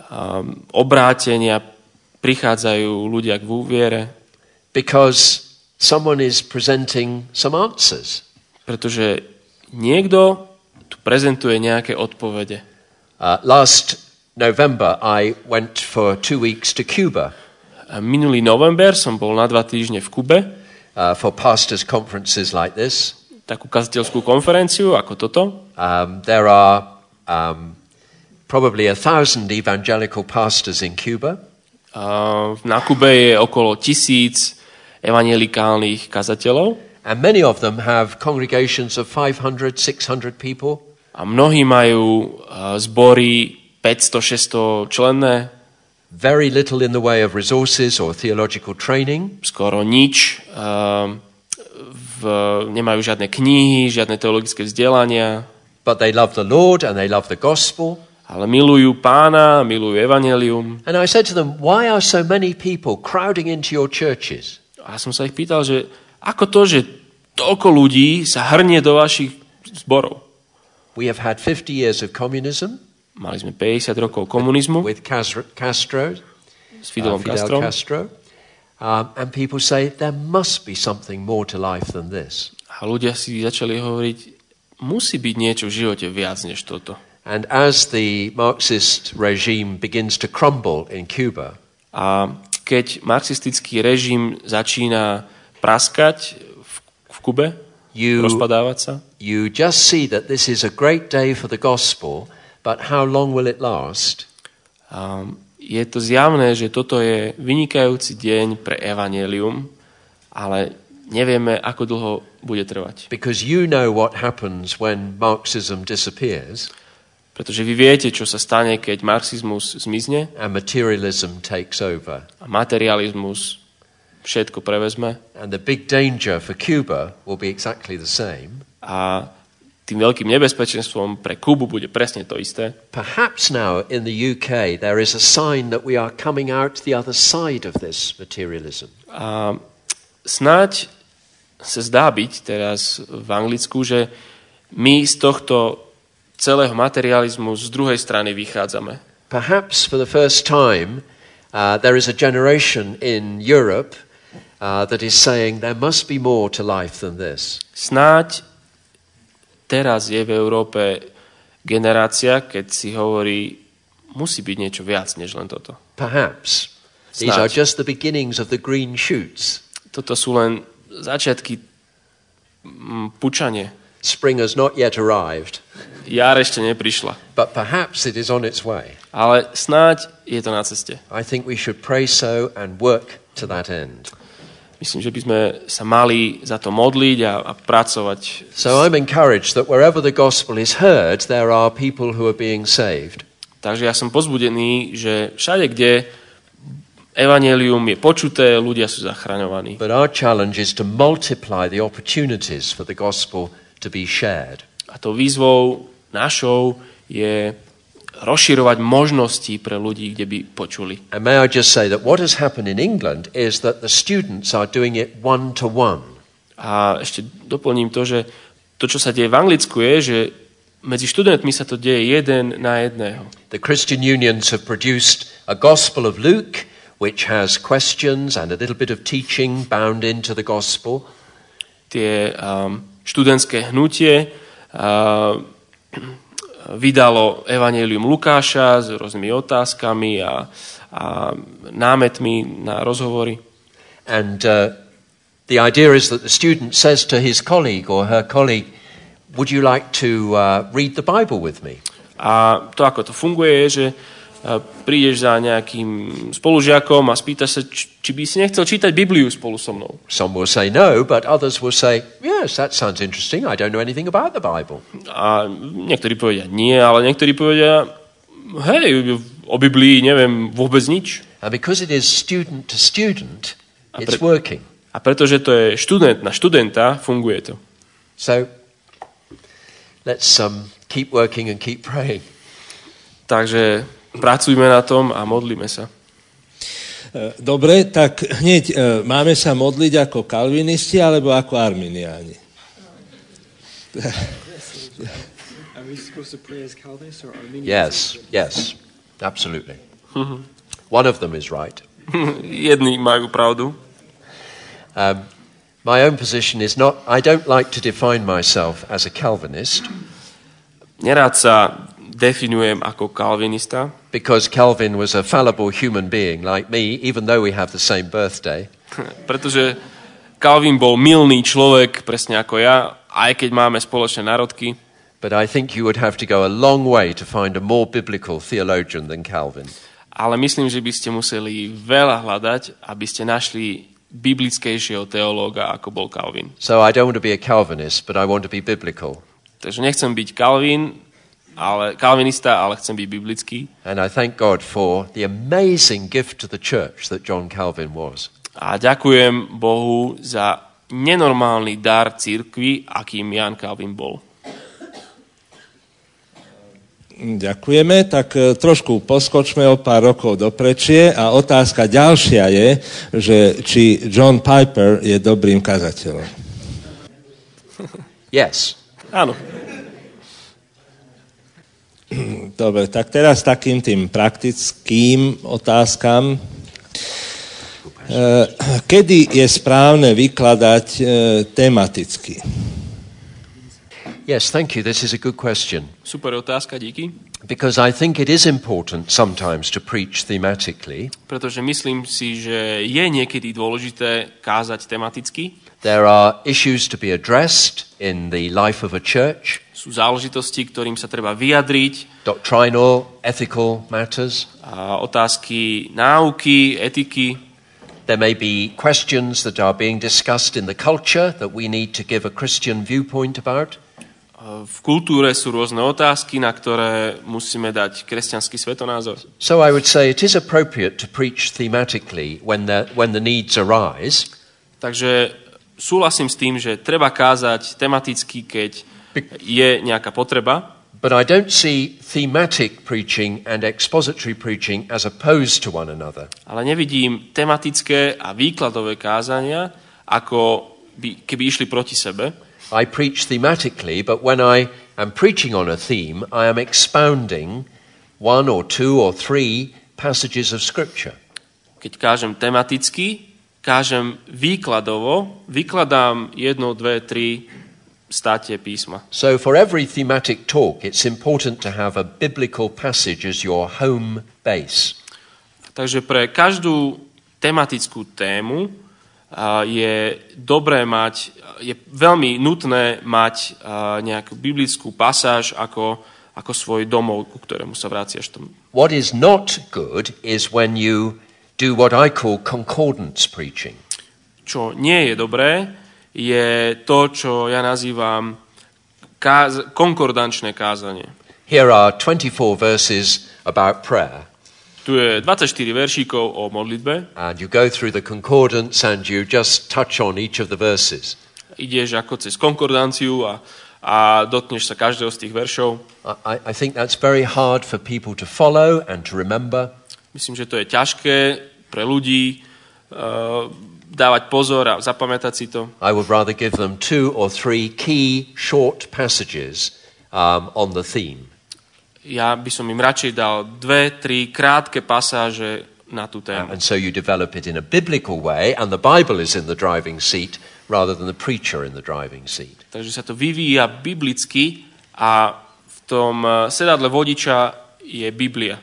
obrátenia prichádzajú ľudia k viere. Because someone is presenting some answers. Pretože niekto tu prezentuje nejaké odpovede. Last November I went for 2 weeks to Cuba. Minulý november som bol na 2 týždne v Kube. For pastors' conferences like this. Takú kazateľskú konferenciu ako toto. There are probably 1,000 evangelical pastors in Cuba. Na Kube je okolo 1000 evanjelikálnych kazateľov. And many of them have congregations of 500, 600 people. A mnohí majú zbory 500-600 členné. Very little in the way of resources or theological training. Skoro nič. Nemajú žiadne knihy, žiadne teologické vzdelania. But they love the Lord and they love the gospel. Ale milujú Pána, milujú evanjelium. And I said to them, why are so many people crowding into your churches? A som sa ich pýtal, že ako to, že toľko ľudí sa hrnie do vašich zborov. We have had 50 years of communism. Mali sme 50 rokov komunizmu with Castro, s Fidelom Castro. And people say there must be something more to life than this. A ľudia si začali hovoriť, musí byť niečo v živote viac než toto. And as the Marxist regime begins to crumble in Cuba, a keď marxistický režim začína praskať v Kube, rozpadávať sa, you just see that this is a great day for the gospel, but how long will it last? Je to zjavné, že toto je vynikajúci deň pre evanjelium, ale nevieme, ako dlho bude trvať. Because you know what happens when Marxism disappears. Pretože vy viete, čo sa stane, keď marxizmus zmizne and materialism takes over. A materializmus všetko prevezme. And the big danger for Cuba will be exactly the same. A tým veľkým nebezpečenstvom pre Kubu bude presne to isté. Perhaps now in the UK there is a sign that we are coming out the other side of this materialism. A snáď sa zdá byť teraz v Anglicku, že my z tohto celého materializmu z druhej strany vychádzame. Perhaps for the first time there is a generation in Europe that is saying there must be more to life than this. Snáď teraz je v Európe generácia, keď si hovorí, musí byť niečo viac než len toto. Perhaps. These are just the beginnings of the green shoots. Toto sú len začiatky pučanie. Spring has not yet arrived, Jar ešte neprišla. but perhaps it is on its way. Ale snáď je to na ceste. I think we should pray so and work to that end. Myslím, že by sme sa mali za to modliť a pracovať. So I'm encouraged that wherever the gospel is heard, there are people who are being saved. Takže ja som pozbudený, že všade, kde evanjelium je počuté, ľudia sú zachraňovaní. But our challenge is to multiply the opportunities for the gospel to be shared. A tou výzvou našou je rozširovať možnosti pre ľudí, kde by počuli. And may I just say that what has happened in England is that the students are doing it one-to-one. A ešte doplním to, že to, čo sa deje v Anglicku, je, že medzi študentmi sa to deje jeden na jedného. The Christian unions have produced a Gospel of Luke, which has questions and a little bit of teaching bound into the gospel. Tie študentské hnutie vydalo evanjelium Lukáša s rôznymi otázkami a námetmi na rozhovory. And the idea is that the student says to his colleague or her colleague, would you like to read the Bible with me? A to, ako to funguje, je, že prídeš za nejakým spolužiakom a spýtaš sa, či by si nechcel čítať Bibliu spolu so mnou. Some will say no, but others will say, yes, that sounds interesting. I don't know anything about the Bible. A niektorí povedia nie, ale niektorí povedia, hej, o Biblii neviem vôbec nič. And because it is student to student, it's working. A pretože to je študent na študenta, funguje to. So let's keep working and keep praying. Takže pracujme na tom a modlíme sa. Dobre, tak hneď máme sa modliť ako kalvinisti alebo ako arminiáni? Are we supposed to pray as Calvinists or Yes, Arminians? yes, absolutely. One of them is right. Jedni majú pravdu. My own position is not, I don't like to define myself as a Calvinist. Nerád sa definujem ako kalvinista, because Calvin was a fallible human being like me, even though we have the same birthday. Pretože Calvin bol mylný človek, presne ako ja, aj keď máme spoločné národky. But I think you would have to go a long way to find a more biblical theologian than Calvin. Ale myslím, že by ste museli veľa hľadať, aby ste našli biblickejšieho teológa, ako bol Calvin. So I don't want to be a Calvinist, but I want to be biblical. Takže nechcem byť kalvinista, ale chcem byť biblický. And I thank God for the amazing gift to the church that John Calvin was. A ďakujem Bohu za nenormálny dar cirkvi, akým Jan Calvin bol. Ďakujeme, tak trošku poskočme o pár rokov doprečie a otázka ďalšia je, že či John Piper je dobrým kazateľom. Yes. Áno. Dobre, tak teraz takým tým praktickým otázkam. Kedy je správne vykladať tematicky? Yes, thank you. This is a good question. Super otázka, díky. Because I think it is important sometimes to preach thematically. Pretože myslím si, že je niekedy dôležité kázať tematicky. There are issues to be addressed in the life of a church. Sú záležitosti, ktorým sa treba vyjadriť. Doctrinal, ethical matters. A otázky náuky, etiky. There may be questions that are being discussed in the culture that we need to give a Christian viewpoint about. V kultúre sú rôzne otázky, na ktoré musíme dať kresťanský svetonázor. So I would say it is appropriate to preach thematically when the needs arise. Takže súhlasím s tým, že treba kázať tematicky, keď je nejaká potreba. But I don't see thematic preaching and expository preaching as opposed to one another. Ale nevidím tematické a výkladové kázania, ako keby išli proti sebe. I preach thematically, but when I am preaching on a theme, I am expounding one or two or three passages of Scripture. Keď kážem tematicky, kážem výkladovo, vykladám 1, 2, 3 státie písma. So for every thematic talk, it's important to have a biblical passage as your home base. Takže pre každú tematickú tému je dobré mať, je veľmi nutné mať nejakú biblickú pasáž ako svoj domov, ku ktorému sa vraciaš. What is not good is when you do what I call concordance preaching. Čo nie je dobré, je to, čo ja nazývam konkordančné kázanie. Here are 24 verses about prayer. Tu je 24 veršíkov o modlitbe. And you go through the concordance and you just touch on each of the verses. Ideš ako cez konkordanciu a dotkneš sa každého z tých veršov. I think that's very hard for people to follow and to remember. Myslím, že to je ťažké pre ľudí dávať pozor a zapamätať si to. I would rather give them 2 or 3 key short passages on the theme. Ja by som im radšej dal 2-3 krátke pasáže na tú tému. And so you develop it in a biblical way and the Bible is in the driving seat rather than the preacher in the driving seat. Takže sa to vyvíja biblicky a v tom sedadle vodiča je Biblia.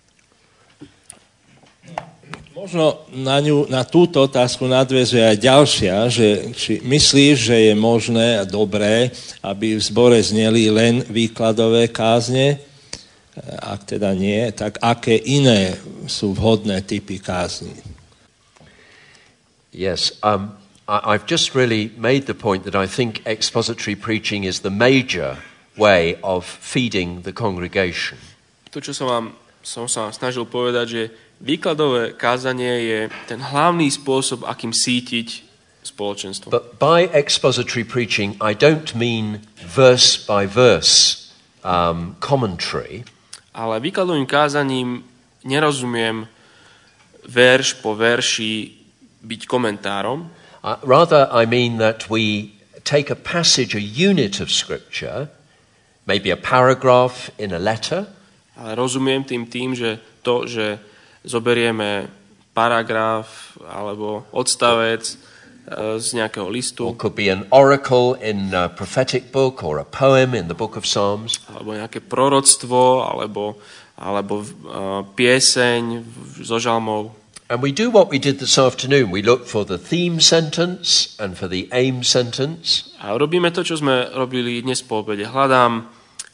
Možno na túto otázku nadväzuje aj ďalšia, že či myslíš, že je možné a dobré, aby v zbore zneli len výkladové kázne? Ak teda nie, tak aké iné sú vhodné typy kázni? Yes, I've just really made the point that I think expository preaching is the major way of feeding the congregation. To, čo som sa snažil povedať, že výkladové kázanie je ten hlavný spôsob, akým sítiť spoločenstvo. But by expository preaching, I don't mean verse by verse commentary. Ale výkladovým kázaním nerozumiem verš po verši byť komentárom. Rather, I mean that we take a passage, a unit of scripture, maybe a paragraph in a letter. Ale rozumiem tým, že zoberieme paragraf alebo odstavec z nejakého listu. Or could be an oracle in a prophetic book or a poem in the book of Psalms. Alebo nejaké proroctvo, alebo pieseň zo žalmov. And we do what we did this afternoon. We look for the theme sentence and for the aim sentence. A robíme to, čo sme robili dnes po obede. Hľadám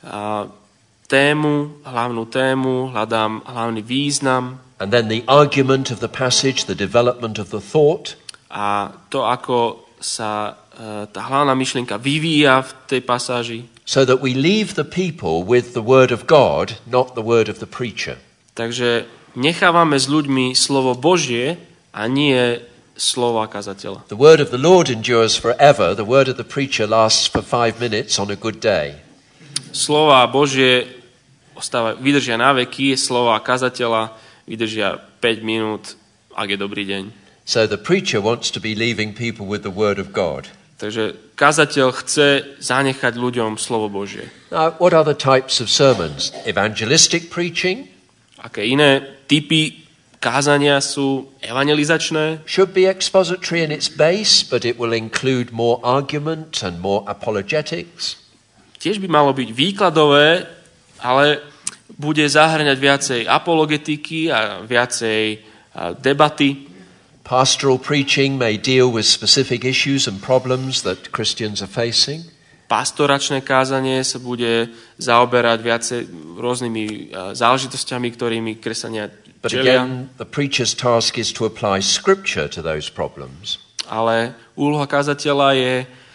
hlavnú tému, hľadám hlavný význam. And then the argument of the passage, the development of the thought. A to, ako sa tá hlavná myšlienka vyvíja v tej pasáži. So that we leave the people with the word of God, not the word of the preacher. Takže nechávame s ľuďmi slovo Božie a nie slova kazateľa. The word of the Lord endures forever. The word of the preacher lasts for 5 minutes on a good day. Slova Božie vydržia na veky, slova kazateľa vydržia 5 minút, ak je dobrý deň. So the preacher wants to be leaving people with the word of God. Takže kazateľ chce zanechať ľuďom slovo Božie. Now, what other types of sermons? Evangelistic preaching? Aké iné typy kázania sú evangelizačné? Should be expository in its base, but it will include more argument and more apologetics. Tiež by malo byť výkladové, ale bude zahŕňať viacej apologetiky a viacej debaty. Pastoral preaching may deal with specific issues and problems that Christians are facing. Pastoračné kázanie sa bude zaoberať viacej rôznymi záležitosťami, ktorými kresťania čelia. But again, the preacher's task is to apply scripture to those problems. Ale úloha kázateľa je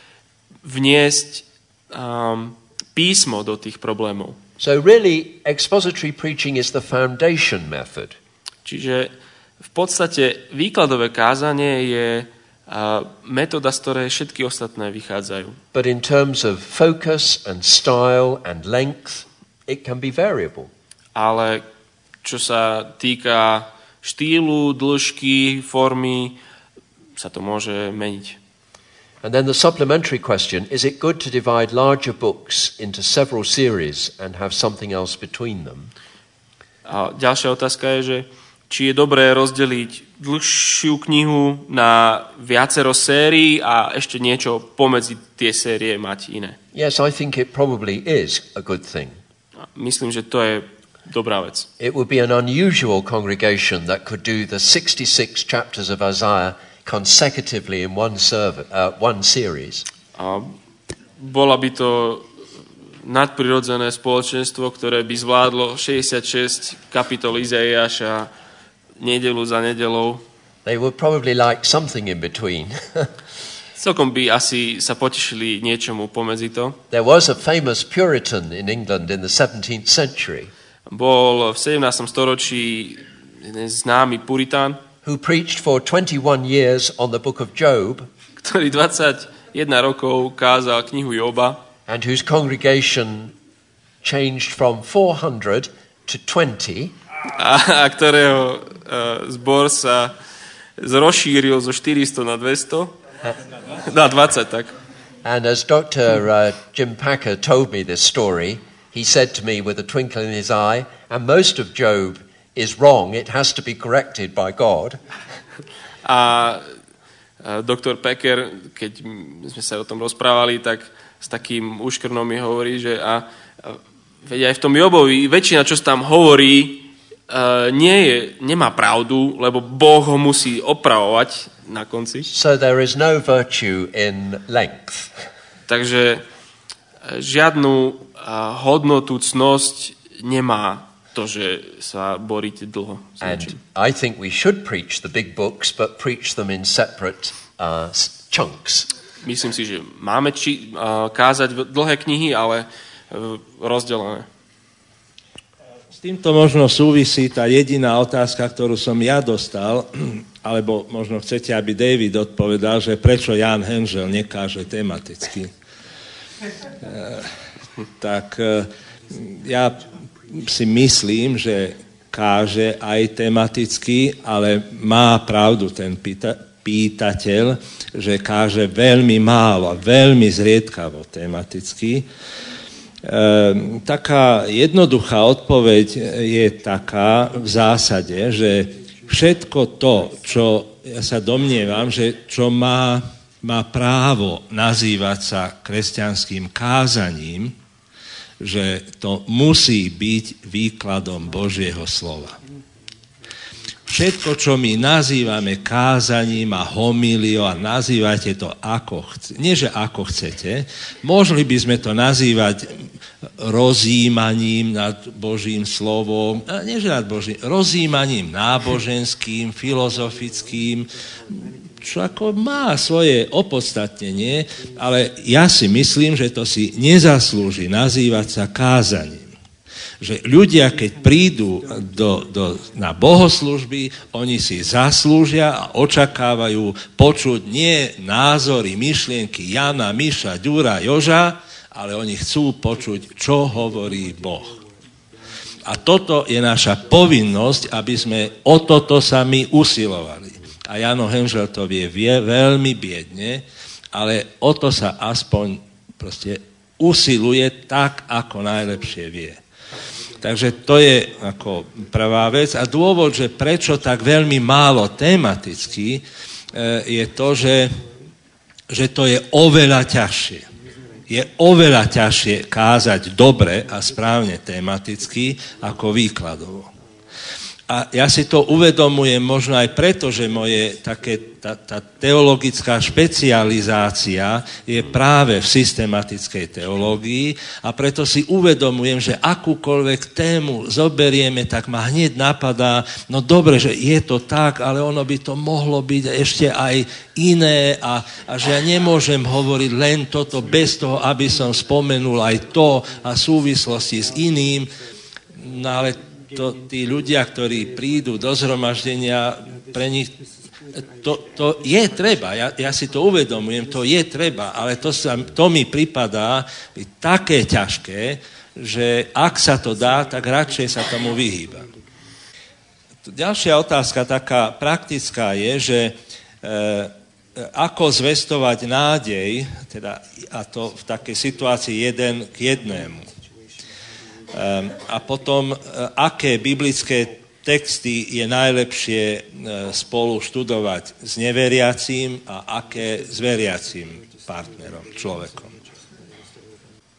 vniesť písmo do tých problémov. So really, expository preaching is the foundation method. Čiže v podstate výkladové kázanie je metóda, z ktorej všetky ostatné vychádzajú. But in terms of focus and style and length, it can be variable. Ale čo sa týka štýlu, dĺžky, formy, sa to môže meniť. And then the supplementary question, is it good to divide larger books into several series and have something else between them? A ďalšia otázka je, že či je dobré rozdeliť dlhšiu knihu na viacero sérií a ešte niečo pomedzi tie série mať iné. Yes, I think it probably is a good thing. Myslím, že to je dobrá vec. It would be an unusual congregation that could do the 66 chapters of Isaiah consecutively in one series. A bola by to nadprirodzené spoločenstvo, ktoré by zvládlo 66 kapitol Izaiáša nedeľu za nedeľou. They would probably like something in between. Celkom by asi sa potešili niečomu pomedzi to. There was a famous Puritan in England in the 17th century. Bol v 17. storočí jeden známy puritán, who preached for 21 years on the book of Job, ktorý 21 rokov kázal knihu Joba and whose congregation changed from 400 to 20. A ktorého zbor sa rozšíril zo 400 na 200. Na 20, tak. And as Dr. Jim Packer told me this story, he said to me with a twinkle in his eye, and most of Job is wrong, it has to be corrected by God. A doktor Packer, keď sme sa o tom rozprávali, tak s takým úškrnom mi hovorí, že veď aj v tom Jobovi väčšina, čo sa tam hovorí, nemá pravdu, lebo Boh ho musí opravovať na konci. So there is no virtue in length. Takže žiadnu hodnotu, cnosť nemá to, že sa boríte dlho. And I think we should preach the big books, but preach them in separate chunks. Myslím si, že máme kázať dlhé knihy, ale rozdelené. S týmto možno súvisí tá jediná otázka, ktorú som ja dostal, alebo možno chcete, aby David odpovedal, že prečo Jan Henžel nekáže tematicky. Tak ja si myslím, že káže aj tematicky, ale má pravdu ten pýtateľ, že káže veľmi málo, veľmi zriedkavo tematicky. Taká jednoduchá odpoveď je taká v zásade, že všetko to, čo ja sa domnievam, že čo má právo nazývať sa kresťanským kázaním, že to musí byť výkladom Božieho slova. Všetko, čo my nazývame kázaním a homíliou a nazývate to ako chcete, nie že ako chcete, mohli by sme to nazývať rozjímaním nad Božím slovom, nie že nad Božím, rozjímaním náboženským, filozofickým, čo ako má svoje opodstatnenie, ale ja si myslím, že to si nezaslúži nazývať sa kázaním. Že ľudia, keď prídu na bohoslužby, oni si zaslúžia a očakávajú počuť nie názory, myšlienky Jana, Miša, Ďura, Joža, ale oni chcú počuť, čo hovorí Boh. A toto je naša povinnosť, aby sme o toto sami usilovali. A Jano Henžel to vie veľmi biedne, ale o to sa aspoň proste usiluje tak, ako najlepšie vie. Takže to je ako prvá vec. A dôvod, že prečo tak veľmi málo tematicky, je to, že to je oveľa ťažšie. Je oveľa ťažšie kázať dobre a správne tematicky ako výkladovo. A ja si to uvedomujem možno aj preto, že tá teologická špecializácia je práve v systematickej teológii a preto si uvedomujem, že akúkoľvek tému zoberieme, tak ma hneď napadá, no dobre, že je to tak, ale ono by to mohlo byť ešte aj iné a že ja nemôžem hovoriť len toto bez toho, aby som spomenul aj to a súvislosti s iným, no ale tí ľudia, ktorí prídu do zhromaždenia, pre nich to je treba, ja si to uvedomujem, to je treba, ale to mi pripadá byť také ťažké, že ak sa to dá, tak radšej sa tomu vyhýbam. Ďalšia otázka, taká praktická je, že ako zvestovať nádej, teda, a to v takej situácii 1 k 1. A potom, aké biblické texty je najlepšie spolu študovať s neveriacím a aké s veriacím partnerom, človekom.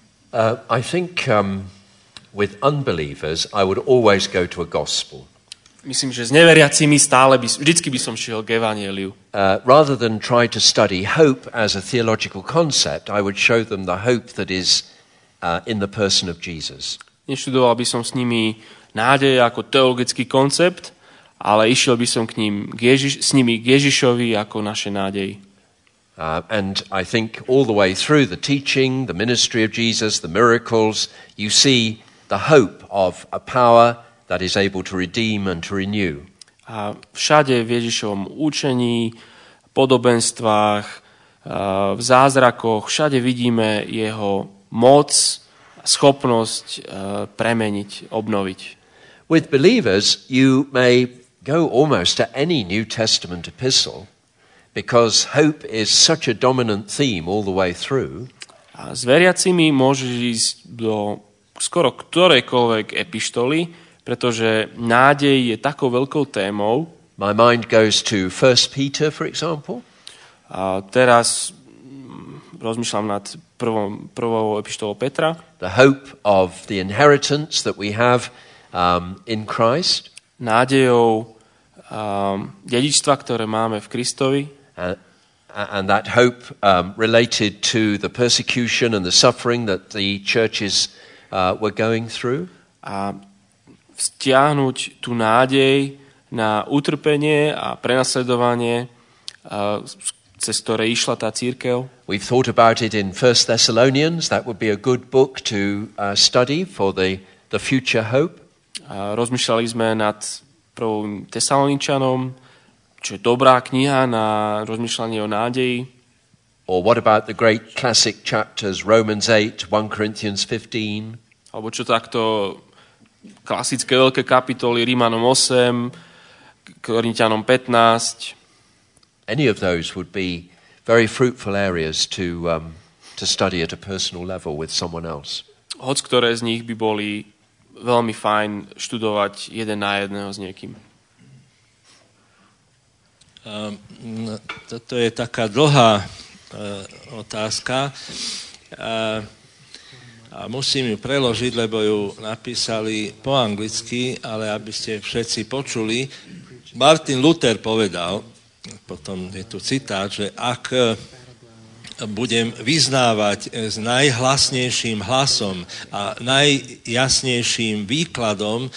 I think with unbelievers I would always go to a gospel. Myslím, že s neveriacimi vždycky by som šiel k evanjeliu. Rather than try to study hope as a theological concept, I would show them the hope that is in the person of Jesus. Neštudoval by som s nimi nádej ako teologický koncept, ale išiel by som s nimi k Ježišovi ako naše nádej. And I think all the way through the teaching, the ministry of Jesus, the miracles, you see the hope of a power that is able to redeem and to renew. A všade v Ježišovom učení, podobenstvách, v zázrakoch, všade vidíme jeho moc, schopnosť premeniť, obnoviť. With believers, you may go almost to any New Testament epistle because hope is such a dominant theme all the way through. A s veriacimi môžeš ísť do skoro ktorejkoľvek epištoly, pretože nádej je takou veľkou témou. My mind goes to 1 Peter, for example. A teraz rozmýšľam nad prvou epištolou Petra. The hope of the inheritance that we have in Christ. Nádejou dedičstva, ktoré máme v Kristovi. And that hope related to the persecution and the suffering that the churches were going through. A stiahnuť tú nádej na utrpenie a prenasledovanie, cez ktoré išla tá cirkev. We've thought about it in 1 Thessalonians. That would be a good book to study for the future hope. A rozmýšľali sme nad prvým Tesaloničanom, čo je dobrá kniha na rozmýšľanie o nádeji. Or what about the great classic chapters, Romans 8, 1 Corinthians 15? Alebo čo takto klasické veľké kapitoly, Rímanom 8, Korinťanom 15. Any of those would be very fruitful areas to study at a personal level with someone else. Hoc ktoré z nich by boli veľmi fajn študovať jeden na jedného s niekým. Toto je taká dlhá otázka a musím ju preložiť, lebo ju napísali po anglicky, ale aby ste všetci počuli. Martin Luther povedal, potom je tu citát, že ak budem vyznávať s najhlasnejším hlasom a najjasnejším výkladom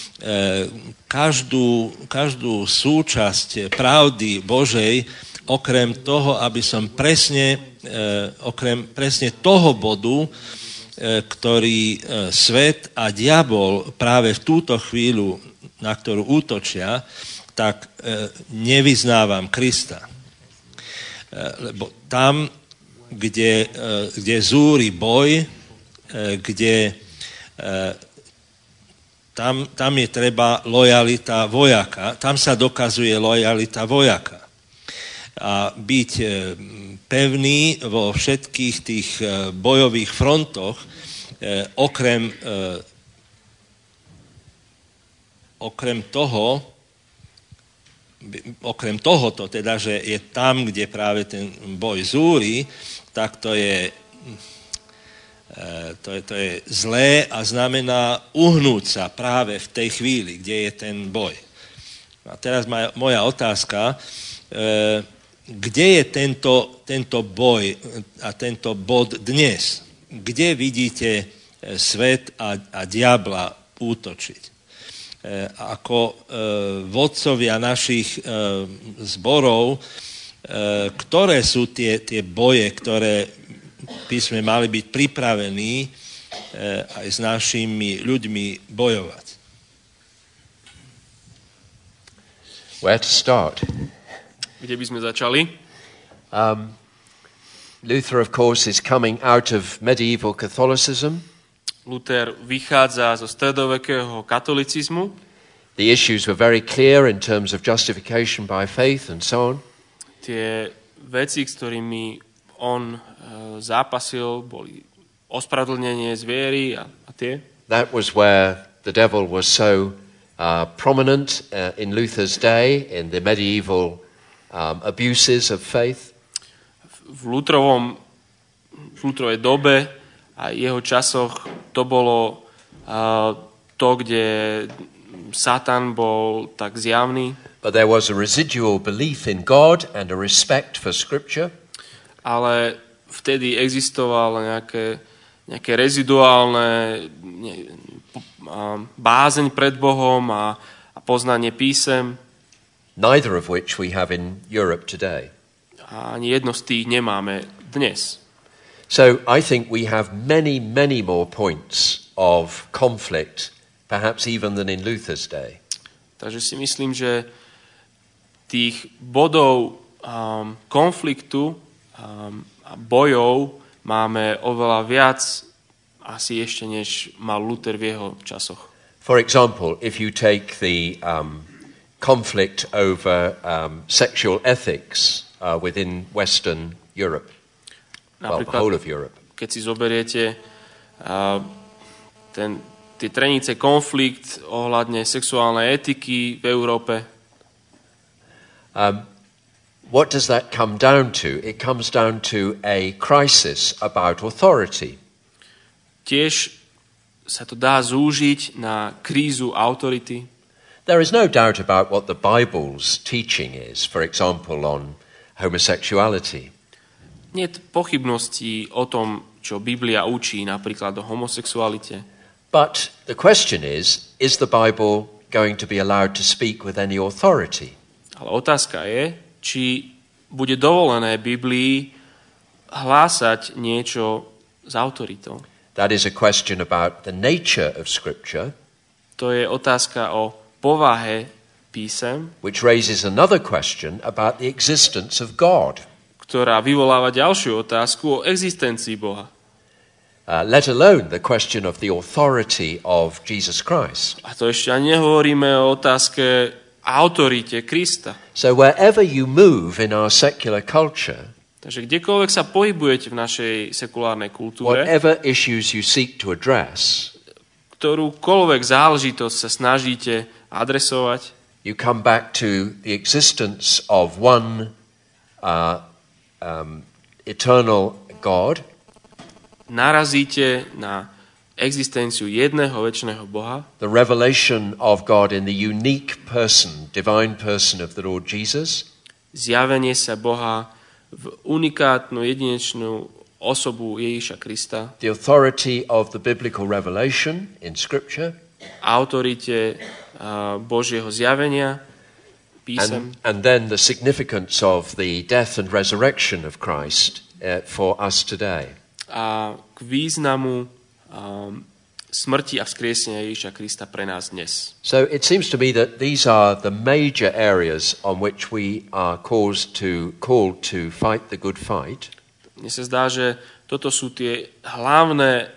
každú súčasť pravdy Božej, okrem toho, aby som okrem presne toho bodu, ktorý svet a diabol práve v túto chvíľu, na ktorú útočia, tak nevyznávam Krista. Lebo tam, kde zúri boj, tam je treba lojalita vojaka, tam sa dokazuje lojalita vojaka. A byť pevný vo všetkých tých bojových frontoch, okrem tohoto, teda, že je tam, kde práve ten boj zúri, tak to je zlé a znamená uhnúť sa práve v tej chvíli, kde je ten boj. A teraz moja otázka, kde je tento boj a tento bod dnes? Kde vidíte svet a diabla útočiť? Ako vodcovia našich zborov, ktoré sú tie boje, ktoré by sme mali byť pripravení aj s našimi ľuďmi bojovať? Where to start? Kde by sme začali? Luther, of course, is coming out of medieval Catholicism. Luther vychádza zo stredovekého katolicizmu. The issues were very clear in terms of justification by faith and so on. Tie veci, s ktorými on zápasil, boli ospravedlnenie z viery a tie. That was where the devil was so prominent in Luther's day, in the medieval abuses of faith. V Lutherovej dobe a jeho časoch to bolo to, kde Satan bol tak zjavný, but there was a residual belief in God and a respect for Scripture. ale vtedy existovalo nejaké reziduálne bázeň pred Bohom a poznanie písem. Neither of which we have in Europe today. A ani jedno z tých nemáme dnes. So I think we have many, many more points of conflict, perhaps even than in Luther's day. Takže si myslím, že tých bodov konfliktu a bojov máme oveľa viac asi ešte, než mal Luther v jeho časoch. For example, if you take the conflict over sexual ethics within Western Europe, well, the whole of Europe. Keď si zoberiete tie trenice konflikt ohľadne sexuálnej etiky v Európe, what does that come down to? It comes down to a crisis about authority. Tiež sa to dá zúžiť na krízu autority. There is no doubt about what the Bible's teaching is, for example, on homosexuality. Nie je pochybností o tom, čo Biblia učí napríklad o homosexualite. But the question is the Bible going to be allowed to speak with any authority? Ale otázka je, či bude dovolené Biblii hlásať niečo s autoritou. That is a question about the nature of Scripture. To je otázka o povahe písem, which raises another question about the existence of God. Ktorá vyvoláva ďalšiu otázku o existencii Boha. Let alone the question of the authority of Jesus Christ. A to ešte ani nehovoríme o otázke autorite Krista. So wherever you move in our secular culture, takže kdekoľvek sa pohybujete v našej sekulárnej kultúre, whatever issues you seek to address, ktorúkoľvek záležitosť sa snažíte adresovať, you come back to the existence of one eternal God. Narazíte na existenciu jedného večného Boha. The revelation of God in the unique person, divine person of the Lord Jesus. Zjavenie sa Boha v unikátnu, jedinečnú osobu Ježiša Krista. The authority of the biblical revelation in Scripture. Autorite Božieho zjavenia, písem. And then the significance of the death and resurrection of Christ for us today. A k významu smrti a vzkriesenia Ježiša Krista pre nás dnes. So it seems to me that these are the major areas on which we are called to fight the good fight. Mne sa zdá, že toto sú tie hlavné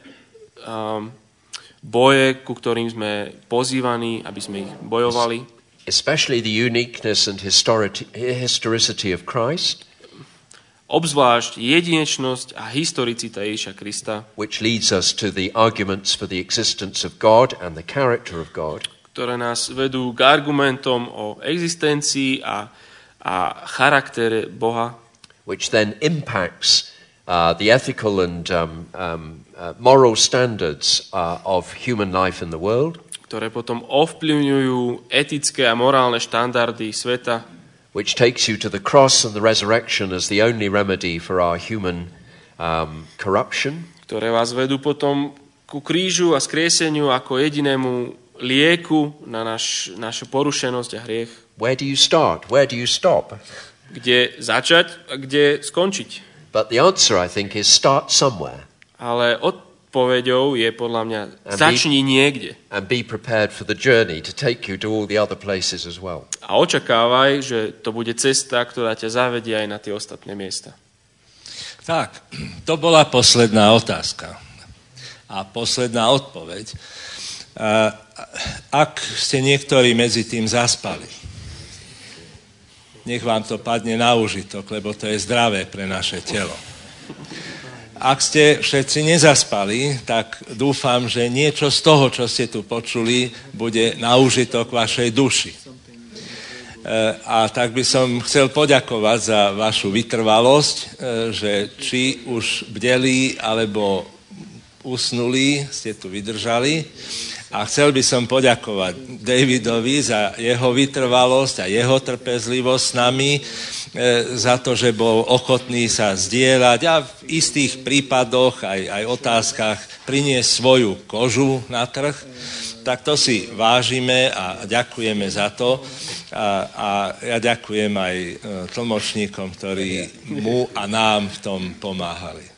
boje, ku ktorým sme pozývaní, aby sme ich bojovali. Especially the uniqueness and historicity of Christ. Obzvlášť jedinečnosť a historicita Ježiša Krista, which leads us to the arguments for the existence of God and the character of God, ktoré nás vedú k argumentom o existencii a charaktere Boha, which then impacts the ethical and moral standards of human life in the world, ktoré potom ovplyvňujú etické a morálne štandardy sveta, which takes you to the cross and the resurrection as the only remedy for our human corruption. Ktoré vás vedú potom ku krížu a skrieseniu ako jedinému lieku na našu porušenosť a hriech. Where do you start? Where do you stop? Kde začať a kde skončiť? But the answer, I think, is start somewhere. Ale odpoveďou je podľa mňa začni niekde. And be prepared for the journey to take you to all the other places as well. A očakávaj, že to bude cesta, ktorá ťa zavedie aj na tie ostatné miesta. Tak, to bola posledná otázka. A posledná odpoveď. Ak ste niektorí medzi tým zaspali, nech vám to padne na užitok, lebo to je zdravé pre naše telo. Ak ste všetci nezaspali, tak dúfam, že niečo z toho, čo ste tu počuli, bude na užitok vašej duši. A tak by som chcel poďakovať za vašu vytrvalosť, že či už bdeli, alebo usnuli, ste tu vydržali. A chcel by som poďakovať Davidovi za jeho vytrvalosť a jeho trpezlivosť s nami, za to, že bol ochotný sa zdieľať a v istých prípadoch aj otázkach priniesť svoju kožu na trh. Tak to si vážime a ďakujeme za to. A ja ďakujem aj tlmočníkom, ktorí mu a nám v tom pomáhali.